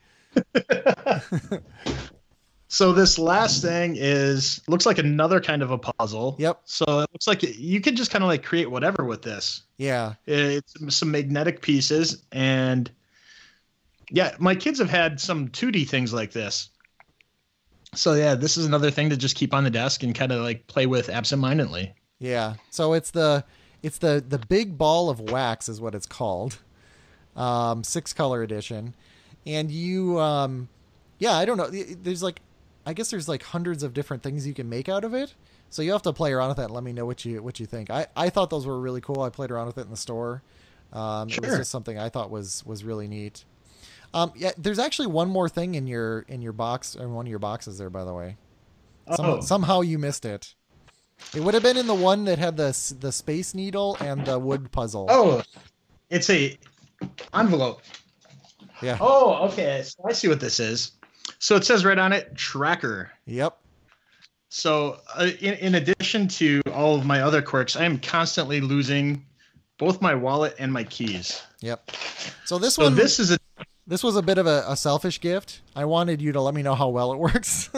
S2: So this last thing is looks like another kind of a puzzle.
S1: Yep.
S2: So it looks like you can just kind of like create whatever with this.
S1: Yeah.
S2: It's some magnetic pieces, and yeah, my kids have had some two D things like this. So yeah, this is another thing to just keep on the desk and kind of like play with absentmindedly.
S1: Yeah. So it's the it's the the big ball of wax is what it's called. Um, six color edition, and you um, yeah, I don't know. There's like, I guess there's like hundreds of different things you can make out of it. So you have to play around with that and let me know what you what you think. I, I thought those were really cool. I played around with it in the store. Um, It was
S2: Sure.
S1: just something I thought was was really neat. Um, yeah, there's actually one more thing in your in your box in one of your boxes there, by the way. Some,
S2: Oh.
S1: Somehow you missed it. It would have been in the one that had the s- the space needle and the wood puzzle.
S2: Oh, it's a envelope.
S1: Yeah.
S2: Oh, okay. So I see what this is. So it says right on it, tracker.
S1: Yep.
S2: So uh, in, in addition to all of my other quirks, I am constantly losing both my wallet and my keys.
S1: Yep. So this
S2: So
S1: one,
S2: this is a
S1: this was a bit of a, a selfish gift. I wanted you to let me know how well it works.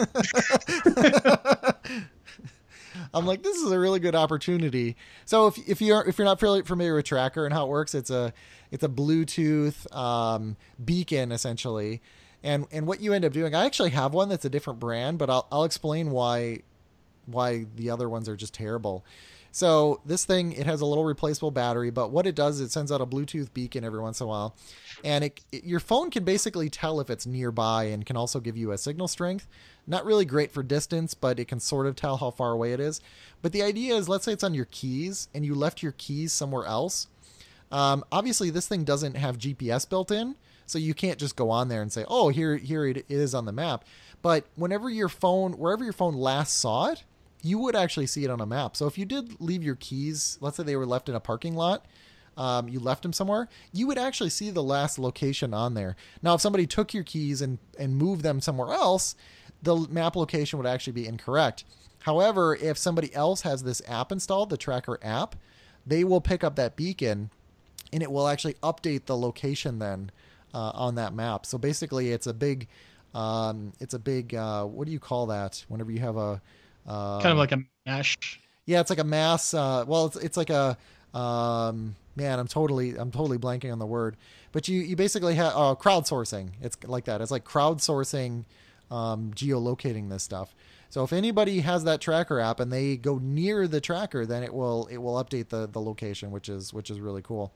S1: I'm like, this is a really good opportunity. So if if you're if you're not really familiar with Tracker and how it works, it's a it's a Bluetooth um, beacon essentially, and and what you end up doing, I actually have one that's a different brand, but I'll I'll explain why why the other ones are just terrible. So this thing, it has a little replaceable battery, but what it does, it sends out a Bluetooth beacon every once in a while. And it, it, your phone can basically tell if it's nearby and can also give you a signal strength. Not really great for distance, but it can sort of tell how far away it is. But the idea is, let's say it's on your keys and you left your keys somewhere else. Um, obviously, this thing doesn't have G P S built in, so you can't just go on there and say, oh, here, here it is on the map. But whenever your phone, wherever your phone last saw it, you would actually see it on a map. So if you did leave your keys, let's say they were left in a parking lot, um, you left them somewhere, you would actually see the last location on there. Now, if somebody took your keys and, and moved them somewhere else, the map location would actually be incorrect. However, if somebody else has this app installed, the Tracker app, they will pick up that beacon and it will actually update the location then uh, on that map. So basically it's a big, um, it's a big, uh, what do you call that? Whenever you have a, uh,
S2: kind of like a mesh.
S1: Yeah, it's like a mass. Uh, well, it's it's like a um, man. I'm totally I'm totally blanking on the word. But you you basically have uh, crowdsourcing. It's like that. It's like crowdsourcing, um, geolocating this stuff. So if anybody has that Tracker app and they go near the tracker, then it will it will update the the location, which is which is really cool.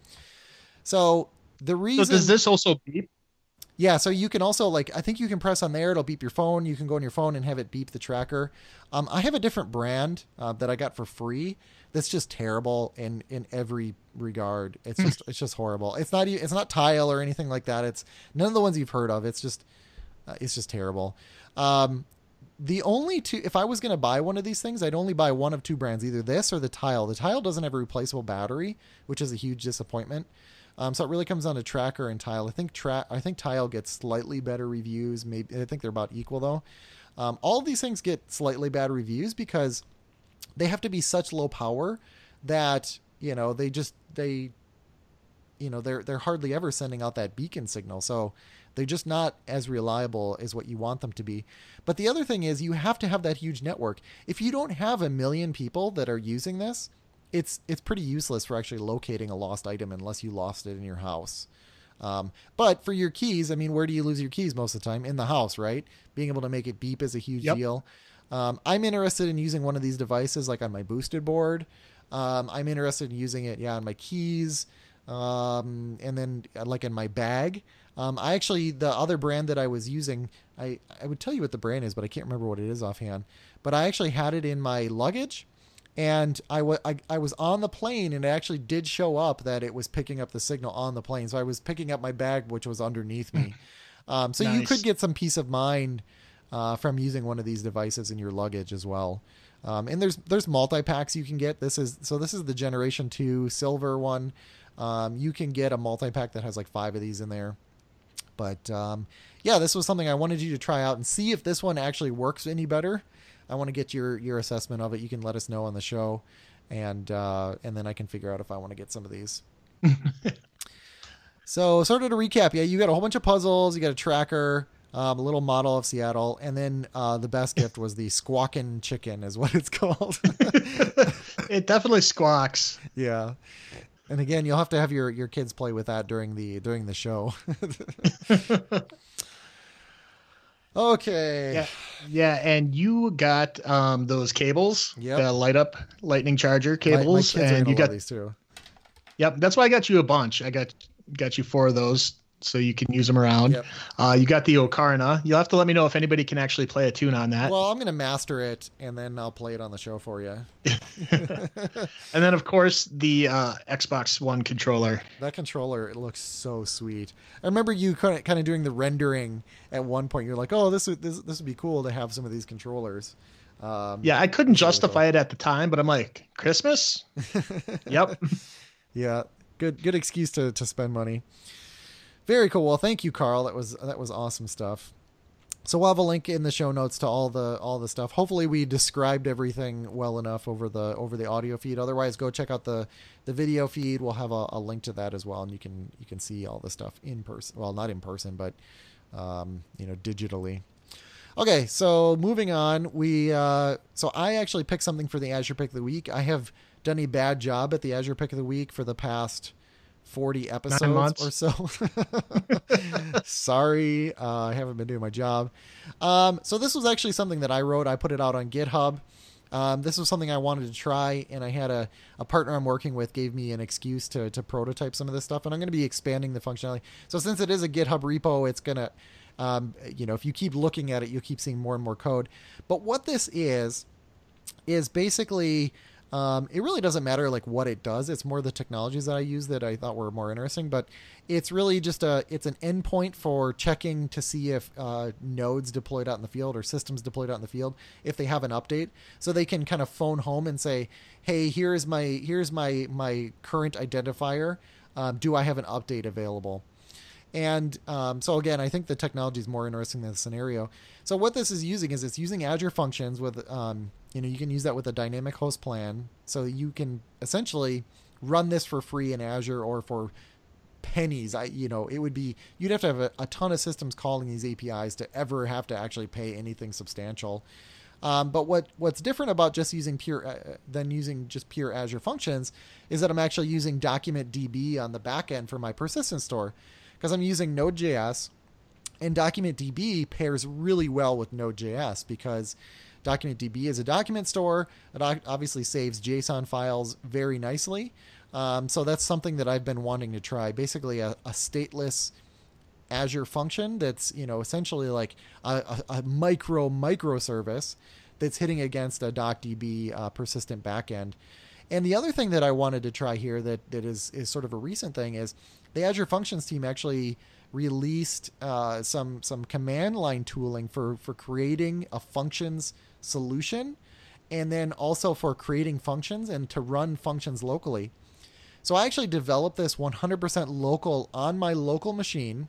S1: So the reason.
S2: So does this also beep?
S1: Yeah, so you can also, like, I think you can press on there, it'll beep your phone. You can go on your phone and have it beep the tracker. Um, I have a different brand uh, that I got for free that's just terrible in, in every regard. It's just it's just horrible. It's not it's not Tile or anything like that. It's none of the ones you've heard of. It's just uh, it's just terrible. Um, the only two, if I was going to buy one of these things, I'd only buy one of two brands, either this or the Tile. The Tile doesn't have a replaceable battery, which is a huge disappointment. Um, so it really comes down to Tracker and Tile. I think tra- I think Tile gets slightly better reviews. Maybe I think they're about equal though. Um, all of these things get slightly bad reviews because they have to be such low power that, you know, they just they, you know, they're they're hardly ever sending out that beacon signal. So they're just not as reliable as what you want them to be. But the other thing is, you have to have that huge network. If you don't have a million people that are using this, it's it's pretty useless for actually locating a lost item unless you lost it in your house. Um, but for your keys, I mean, where do you lose your keys most of the time? In the house, right? Being able to make it beep is a huge
S2: Yep.
S1: deal. Um, I'm interested in using one of these devices like on my boosted board. Um, I'm interested in using it, yeah, on my keys, um, and then uh, like in my bag. Um, I actually, the other brand that I was using, I, I would tell you what the brand is, but I can't remember what it is offhand. But I actually had it in my luggage. And I, w- I, I was on the plane and it actually did show up that it was picking up the signal on the plane. So I was picking up my bag, which was underneath me. Um, so
S2: Nice.
S1: you could get some peace of mind uh, from using one of these devices in your luggage as well. Um, and there's there's multi-packs you can get. This is so this is the Generation two silver one. Um, you can get a multi-pack that has like five of these in there. But um, yeah, this was something I wanted you to try out and see if this one actually works any better. I want to get your, your assessment of it. You can let us know on the show, and uh, and then I can figure out if I want to get some of these. So sort of to recap, yeah, you got a whole bunch of puzzles. You got a tracker, um, a little model of Seattle, and then uh, the best gift was the squawking chicken is what it's called.
S2: It definitely squawks.
S1: Yeah. And again, you'll have to have your, your kids play with that during the during the show. Okay.
S2: Yeah, yeah, and you got um, those cables,
S1: Yep.
S2: the light up lightning charger
S1: My, my
S2: cables,
S1: kids are
S2: and
S1: gonna
S2: you
S1: love
S2: got
S1: these too.
S2: yep. That's why I got you a bunch. I got got you four of those so you can use them around.
S1: Yep.
S2: Uh, you got the Ocarina. You'll have to let me know if anybody can actually play a tune on that.
S1: Well, I'm gonna master it and then I'll play it on the show for you.
S2: And then of course the uh, Xbox One controller.
S1: That controller, it looks so sweet. I remember you kind of kind of doing the rendering at one point. You're like, "Oh, this would this this would be cool to have some of these controllers." Um,
S2: Yeah, I couldn't
S1: it's really
S2: justify it at the time, but I'm like, Christmas? Yep.
S1: Yeah, good good excuse to to spend money. Very cool. Well, thank you, Carl. That was that was awesome stuff. So we'll have a link in the show notes to all the all the stuff. Hopefully, we described everything well enough over the over the audio feed. Otherwise, go check out the the video feed. We'll have a, a link to that as well, and you can you can see all the stuff in person. Well, not in person, but um, you know, digitally. Okay, so moving on, we uh, so I actually picked something for the Azure Pick of the Week. I have done a bad job at the Azure Pick of the Week for the past forty episodes or so. Sorry, uh, I haven't been doing my job. Um, so this was actually something that I wrote. I put it out on GitHub. Um, this was something I wanted to try, and I had a, a partner I'm working with gave me an excuse to, to prototype some of this stuff, and I'm going to be expanding the functionality. So since it is a GitHub repo, it's going to, um, you know, if you keep looking at it, you'll keep seeing more and more code. But what this is, is basically... Um, it really doesn't matter like what it does. It's more the technologies that I use that I thought were more interesting. But it's really just a it's an endpoint for checking to see if uh, nodes deployed out in the field or systems deployed out in the field, if they have an update, so they can kind of phone home and say, "Hey, here's my here's my my current identifier. Um, do I have an update available?" And um, so again, I think the technology is more interesting than the scenario. So what this is using is it's using Azure Functions with, um, you know, you can use that with a dynamic host plan. So you can essentially run this for free in Azure or for pennies. I, you know, it would be, you'd have to have a, a ton of systems calling these A P Is to ever have to actually pay anything substantial. Um, but what, what's different about just using pure, uh, than using just pure Azure Functions is that I'm actually using DocumentDB on the back end for my persistence store. Because I'm using Node.js, and DocumentDB pairs really well with Node.js because DocumentDB is a document store. It obviously saves JSON files very nicely. Um, so that's something that I've been wanting to try. Basically, a, a stateless Azure function that's, you know, essentially like a, a, a micro microservice that's hitting against a DocDB uh, persistent backend. And the other thing that I wanted to try here that, that is, is sort of a recent thing is the Azure Functions team actually released uh, some some command line tooling for, for creating a functions solution, and then also for creating functions and to run functions locally. So I actually developed this one hundred percent local on my local machine,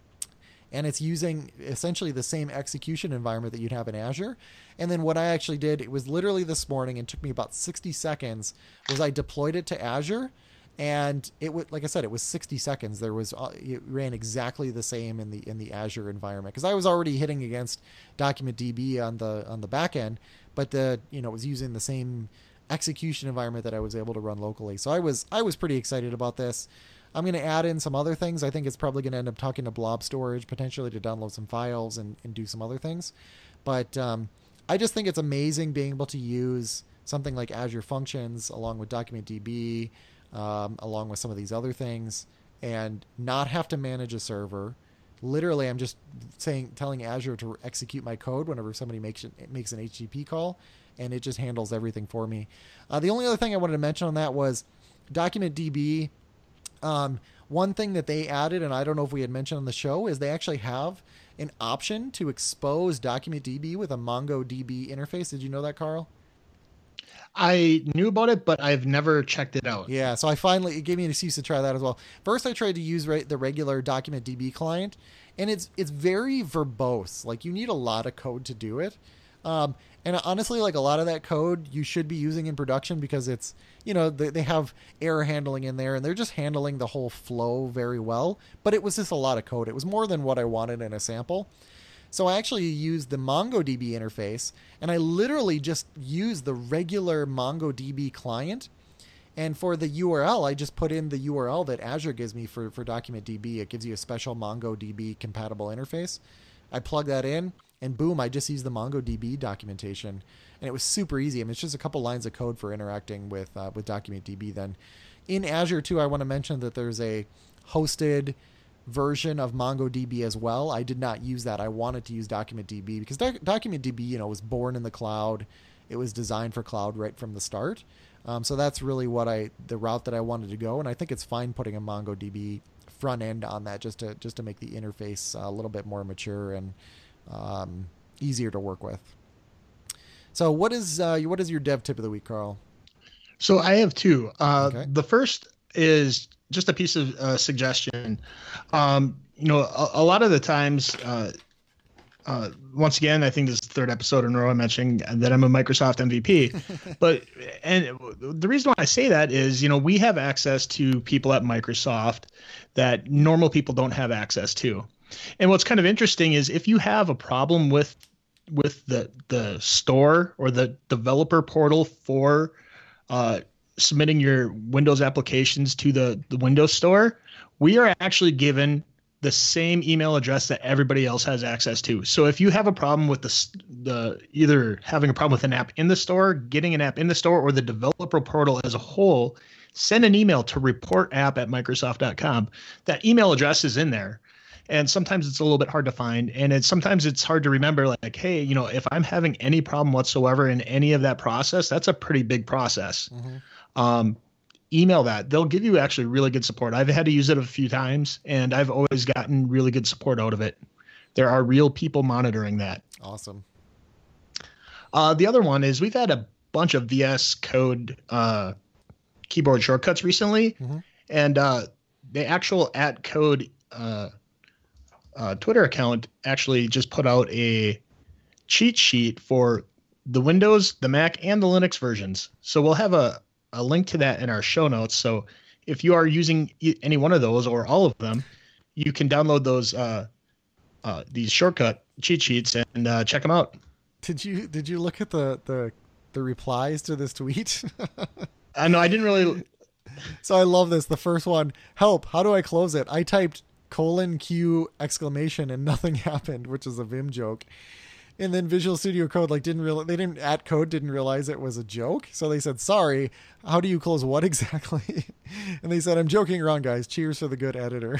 S1: and it's using essentially the same execution environment that you'd have in Azure. And then what I actually did, it was literally this morning and took me about sixty seconds, was I deployed it to Azure. And it would, like I said, it was sixty seconds. There was, uh, it ran exactly the same in the in the Azure environment because I was already hitting against DocumentDB on the on the back end, but the you know it was using the same execution environment that I was able to run locally. So I was I was pretty excited about this. I'm going to add in some other things. I think it's probably going to end up talking to blob storage potentially to download some files and, and do some other things. But um, I just think it's amazing being able to use something like Azure Functions along with DocumentDB. Um, along with some of these other things, and not have to manage a server. Literally, I'm just saying, telling Azure to execute my code whenever somebody makes it, makes an H T T P call, and it just handles everything for me. Uh, the only other thing I wanted to mention on that was DocumentDB. Um, one thing that they added, and I don't know if we had mentioned on the show, is they actually have an option to expose DocumentDB with a MongoDB interface. Did you know that, Carl?
S2: I knew about it, but I've never checked it out.
S1: Yeah, so I finally, it gave me an excuse to try that as well. First, I tried to use re- the regular DocumentDB client, and it's it's very verbose. Like, you need a lot of code to do it. Um, and honestly, like a lot of that code you should be using in production because it's, you know, they, they have error handling in there, and they're just handling the whole flow very well. But it was just a lot of code. It was more than what I wanted in a sample. So I actually used the MongoDB interface, and I literally just used the regular MongoDB client. And for the U R L, I just put in the U R L that Azure gives me for, for DocumentDB. It gives you a special MongoDB compatible interface. I plug that in, and boom, I just used the MongoDB documentation. And it was super easy. I mean, it's just a couple lines of code for interacting with uh, with DocumentDB then. In Azure, too, I want to mention that there's a hosted version of MongoDB as well. I did not use that. I wanted to use DocumentDB because Doc- DocumentDB, you know, was born in the cloud. It was designed for cloud right from the start. Um, so that's really what I, the route that I wanted to go. And I think it's fine putting a MongoDB front end on that just to, just to make the interface a little bit more mature and um, easier to work with. So what is, uh, what is your dev tip of the week, Carl?
S2: So I have two. Uh,
S1: Okay.
S2: The first is just a piece of uh, suggestion. Um, you know, a, a lot of the times, uh, uh, once again, I think this is the third episode in a row I'm mentioning that I'm a Microsoft M V P. But and the reason why I say that is, you know, we have access to people at Microsoft that normal people don't have access to. And what's kind of interesting is if you have a problem with with the the store or the developer portal for uh, submitting your Windows applications to the, the Windows Store, we are actually given the same email address that everybody else has access to. So if you have a problem with the the either having a problem with an app in the store, getting an app in the store, or the developer portal as a whole, send an email to report app at microsoft dot com. That email address is in there. And sometimes it's a little bit hard to find. And it's sometimes it's hard to remember, like, hey, you know, if I'm having any problem whatsoever in any of that process, that's a pretty big process. Mm-hmm. Um, email that. They'll give you actually really good support. I've had to use it a few times, and I've always gotten really good support out of it. There are real people monitoring that.
S1: Awesome.
S2: Uh, the other one is we've had a bunch of V S Code uh, keyboard shortcuts recently, mm-hmm. and uh, the actual at Code uh, uh, Twitter account actually just put out a cheat sheet for the Windows, the Mac, and the Linux versions. So we'll have a, a link to that in our show notes. So if you are using any one of those or all of them, you can download those uh, uh, these shortcut cheat sheets and uh, check them out.
S1: Did you did you look at the the, the replies to this tweet?
S2: I know I didn't really.
S1: So I love this. The first one, help, how do I close it? I typed colon Q exclamation and nothing happened, which is a Vim joke. And then Visual Studio Code like didn't realize, they didn't at code didn't realize it was a joke. So they said, sorry, how do you close what exactly? And they said, I'm joking around, guys. Cheers for the good editor.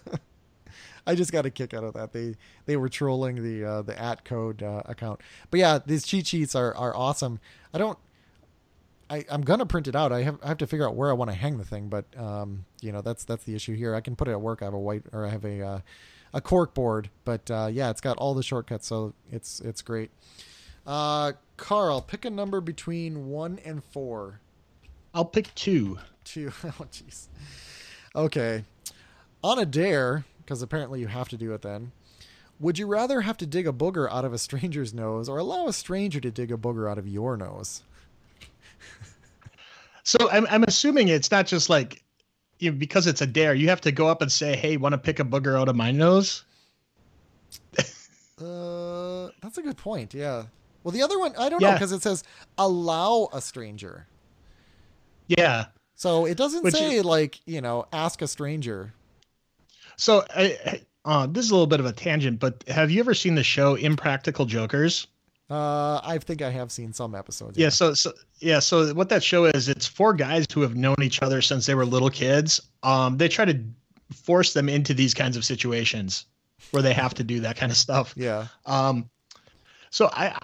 S1: I just got a kick out of that. They they were trolling the uh, the at code uh, account. But yeah, these cheat sheets are are awesome. I don't. I, I'm gonna print it out. I have I have to figure out where I want to hang the thing, but um, you know that's that's the issue here. I can put it at work. I have a white or I have a uh, a cork board, but uh, yeah, it's got all the shortcuts, so it's it's great. Uh, Carl, pick a number between one and four.
S2: I'll pick two.
S1: Two. Oh, jeez. Okay. On a dare, because apparently you have to do it then. Would you rather have to dig a booger out of a stranger's nose or allow a stranger to dig a booger out of your nose?
S2: So I'm I'm assuming it's not just like, you know, because it's a dare, you have to go up and say, hey, want to pick a booger out of my nose?
S1: uh, that's a good point. Yeah. Well, the other one, I don't
S2: yeah.
S1: know, because it says allow a stranger.
S2: Yeah.
S1: So it doesn't
S2: Which
S1: say
S2: is,
S1: like, you know, ask a stranger.
S2: So I, I, uh, this is a little bit of a tangent, but have you ever seen the show Impractical Jokers?
S1: Uh, I think I have seen some episodes.
S2: Yeah. yeah. So, so, yeah. So what that show is, it's four guys who have known each other since they were little kids. Um, they try to force them into these kinds of situations where they have to do that kind of stuff.
S1: Yeah.
S2: Um, so I,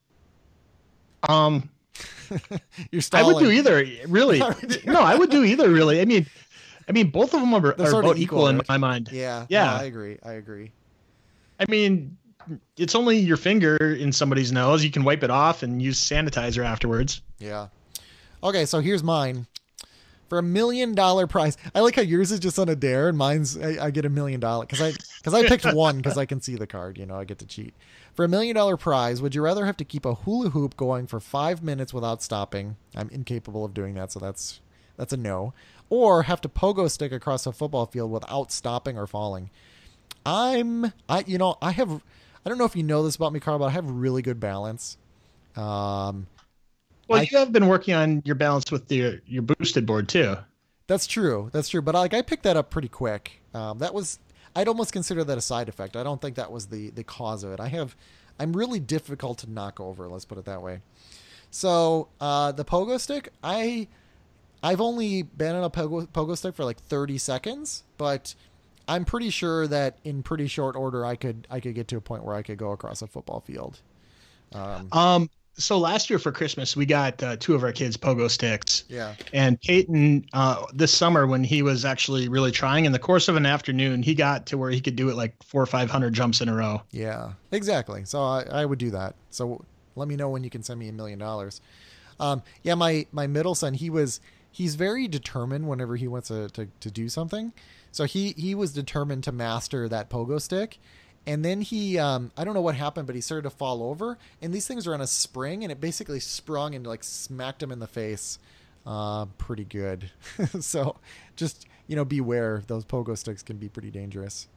S2: um,
S1: You're stalling.
S2: I would do either. Really. No, I would do either. Really. I mean, I mean, both of them are, are about equal, equal in right? my mind.
S1: Yeah.
S2: Yeah.
S1: No, I agree. I agree.
S2: I mean, it's only your finger in somebody's nose. You can wipe it off and use sanitizer afterwards.
S1: Yeah. Okay, so here's mine. For a million dollar prize. I like how yours is just on a dare and mine's I, I get a million dollar because I because I picked one because I can see the card. You know, I get to cheat. For a million dollar prize, would you rather have to keep a hula hoop going for five minutes without stopping? I'm incapable of doing that, so that's that's a no. Or have to pogo stick across a football field without stopping or falling. I'm I you know I have. I don't know if you know this about me, Carl, but I have really good balance. Um,
S2: well,
S1: I,
S2: you have been working on your balance with your, your boosted board too.
S1: That's true. That's true. But like I picked that up pretty quick. Um, that was, I'd almost consider that a side effect. I don't think that was the, the cause of it. I have, I'm really difficult to knock over. Let's put it that way. So uh, the pogo stick, I, I've only been on a pogo, pogo stick for like thirty seconds, but I'm pretty sure that in pretty short order, I could I could get to a point where I could go across a football field.
S2: Um, um so last year for Christmas, we got uh, two of our kids pogo sticks.
S1: Yeah.
S2: And Peyton, uh, this summer when he was actually really trying, in the course of an afternoon, he got to where he could do it like four or five hundred jumps in a row.
S1: Yeah, exactly. So I, I would do that. So let me know when you can send me a million dollars. Um, yeah, my my middle son, he was he's very determined whenever he wants to to, to do something. So he, he was determined to master that pogo stick. And then he, um, I don't know what happened, but he started to fall over. And these things are on a spring, and it basically sprung and like smacked him in the face uh, pretty good. So just, you know, beware. Those pogo sticks can be pretty dangerous.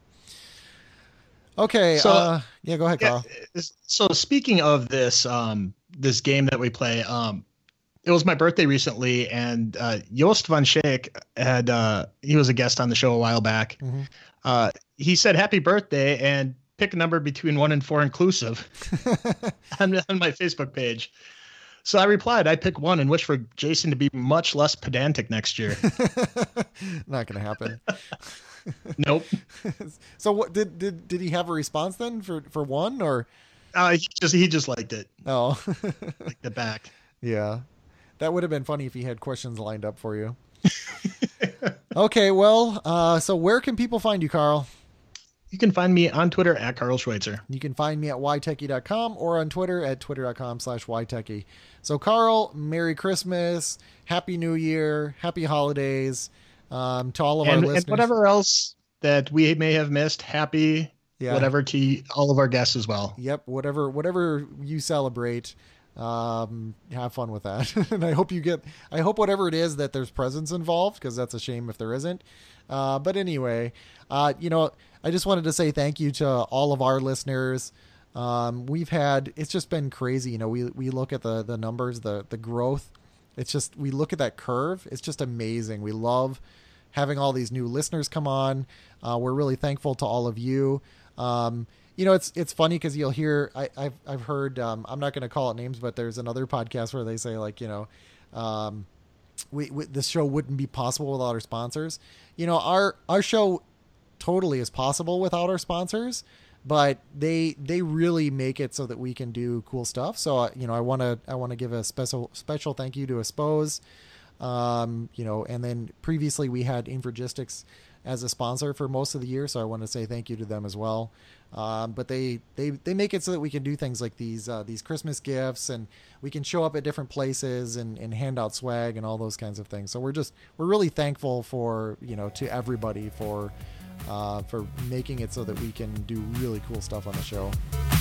S1: Okay. So, uh, yeah, go ahead, Carl.
S2: Yeah, so speaking of this, um, this game that we play, um, it was my birthday recently, and uh, Joost van Schaik had uh, he was a guest on the show a while back. Mm-hmm. Uh, he said happy birthday and pick a number between one and four inclusive on, on my Facebook page. So I replied, I pick one and wish for Jason to be much less pedantic next year.
S1: Not going to happen.
S2: Nope.
S1: So what did, did, did he have a response then for, for one or?
S2: Uh, he just, he just liked it.
S1: Oh,
S2: like the back.
S1: Yeah. That would have been funny if he had questions lined up for you. Okay. Well, uh, so where can people find you, Carl?
S2: You can find me on Twitter at Carl Schweitzer.
S1: You can find me at y techie dot com or on Twitter at twitter.com slash ytechie. So, Carl, Merry Christmas, Happy New Year, Happy Holidays um, to all of
S2: and,
S1: our listeners.
S2: And whatever else that we may have missed, happy yeah. whatever to all of our guests as well.
S1: Yep, whatever whatever you celebrate, um, have fun with that. And I hope you get, I hope whatever it is that there's presents involved, because that's a shame if there isn't. Uh, but anyway, uh, you know, I just wanted to say thank you to all of our listeners. Um, we've had, it's just been crazy. You know, we, we look at the, the numbers, the, the growth. It's just, we look at that curve. It's just amazing. We love having all these new listeners come on. Uh, we're really thankful to all of you. Um, you know, it's, it's funny because you'll hear, I, I've, I've heard, um, I'm not going to call it names, but there's another podcast where they say like, you know, um, we, we this show wouldn't be possible without our sponsors. You know, our, our show totally is possible without our sponsors, but they they really make it so that we can do cool stuff. So uh, you know, I want to I want to give a special special thank you to Espose, um, you know, and then previously we had Infragistics as a sponsor for most of the year, so I want to say thank you to them as well. Um, but they they they make it so that we can do things like these uh, these Christmas gifts, and we can show up at different places and, and hand out swag and all those kinds of things. So we're just we're really thankful for, you know, to everybody for. Uh, for making it so that we can do really cool stuff on the show.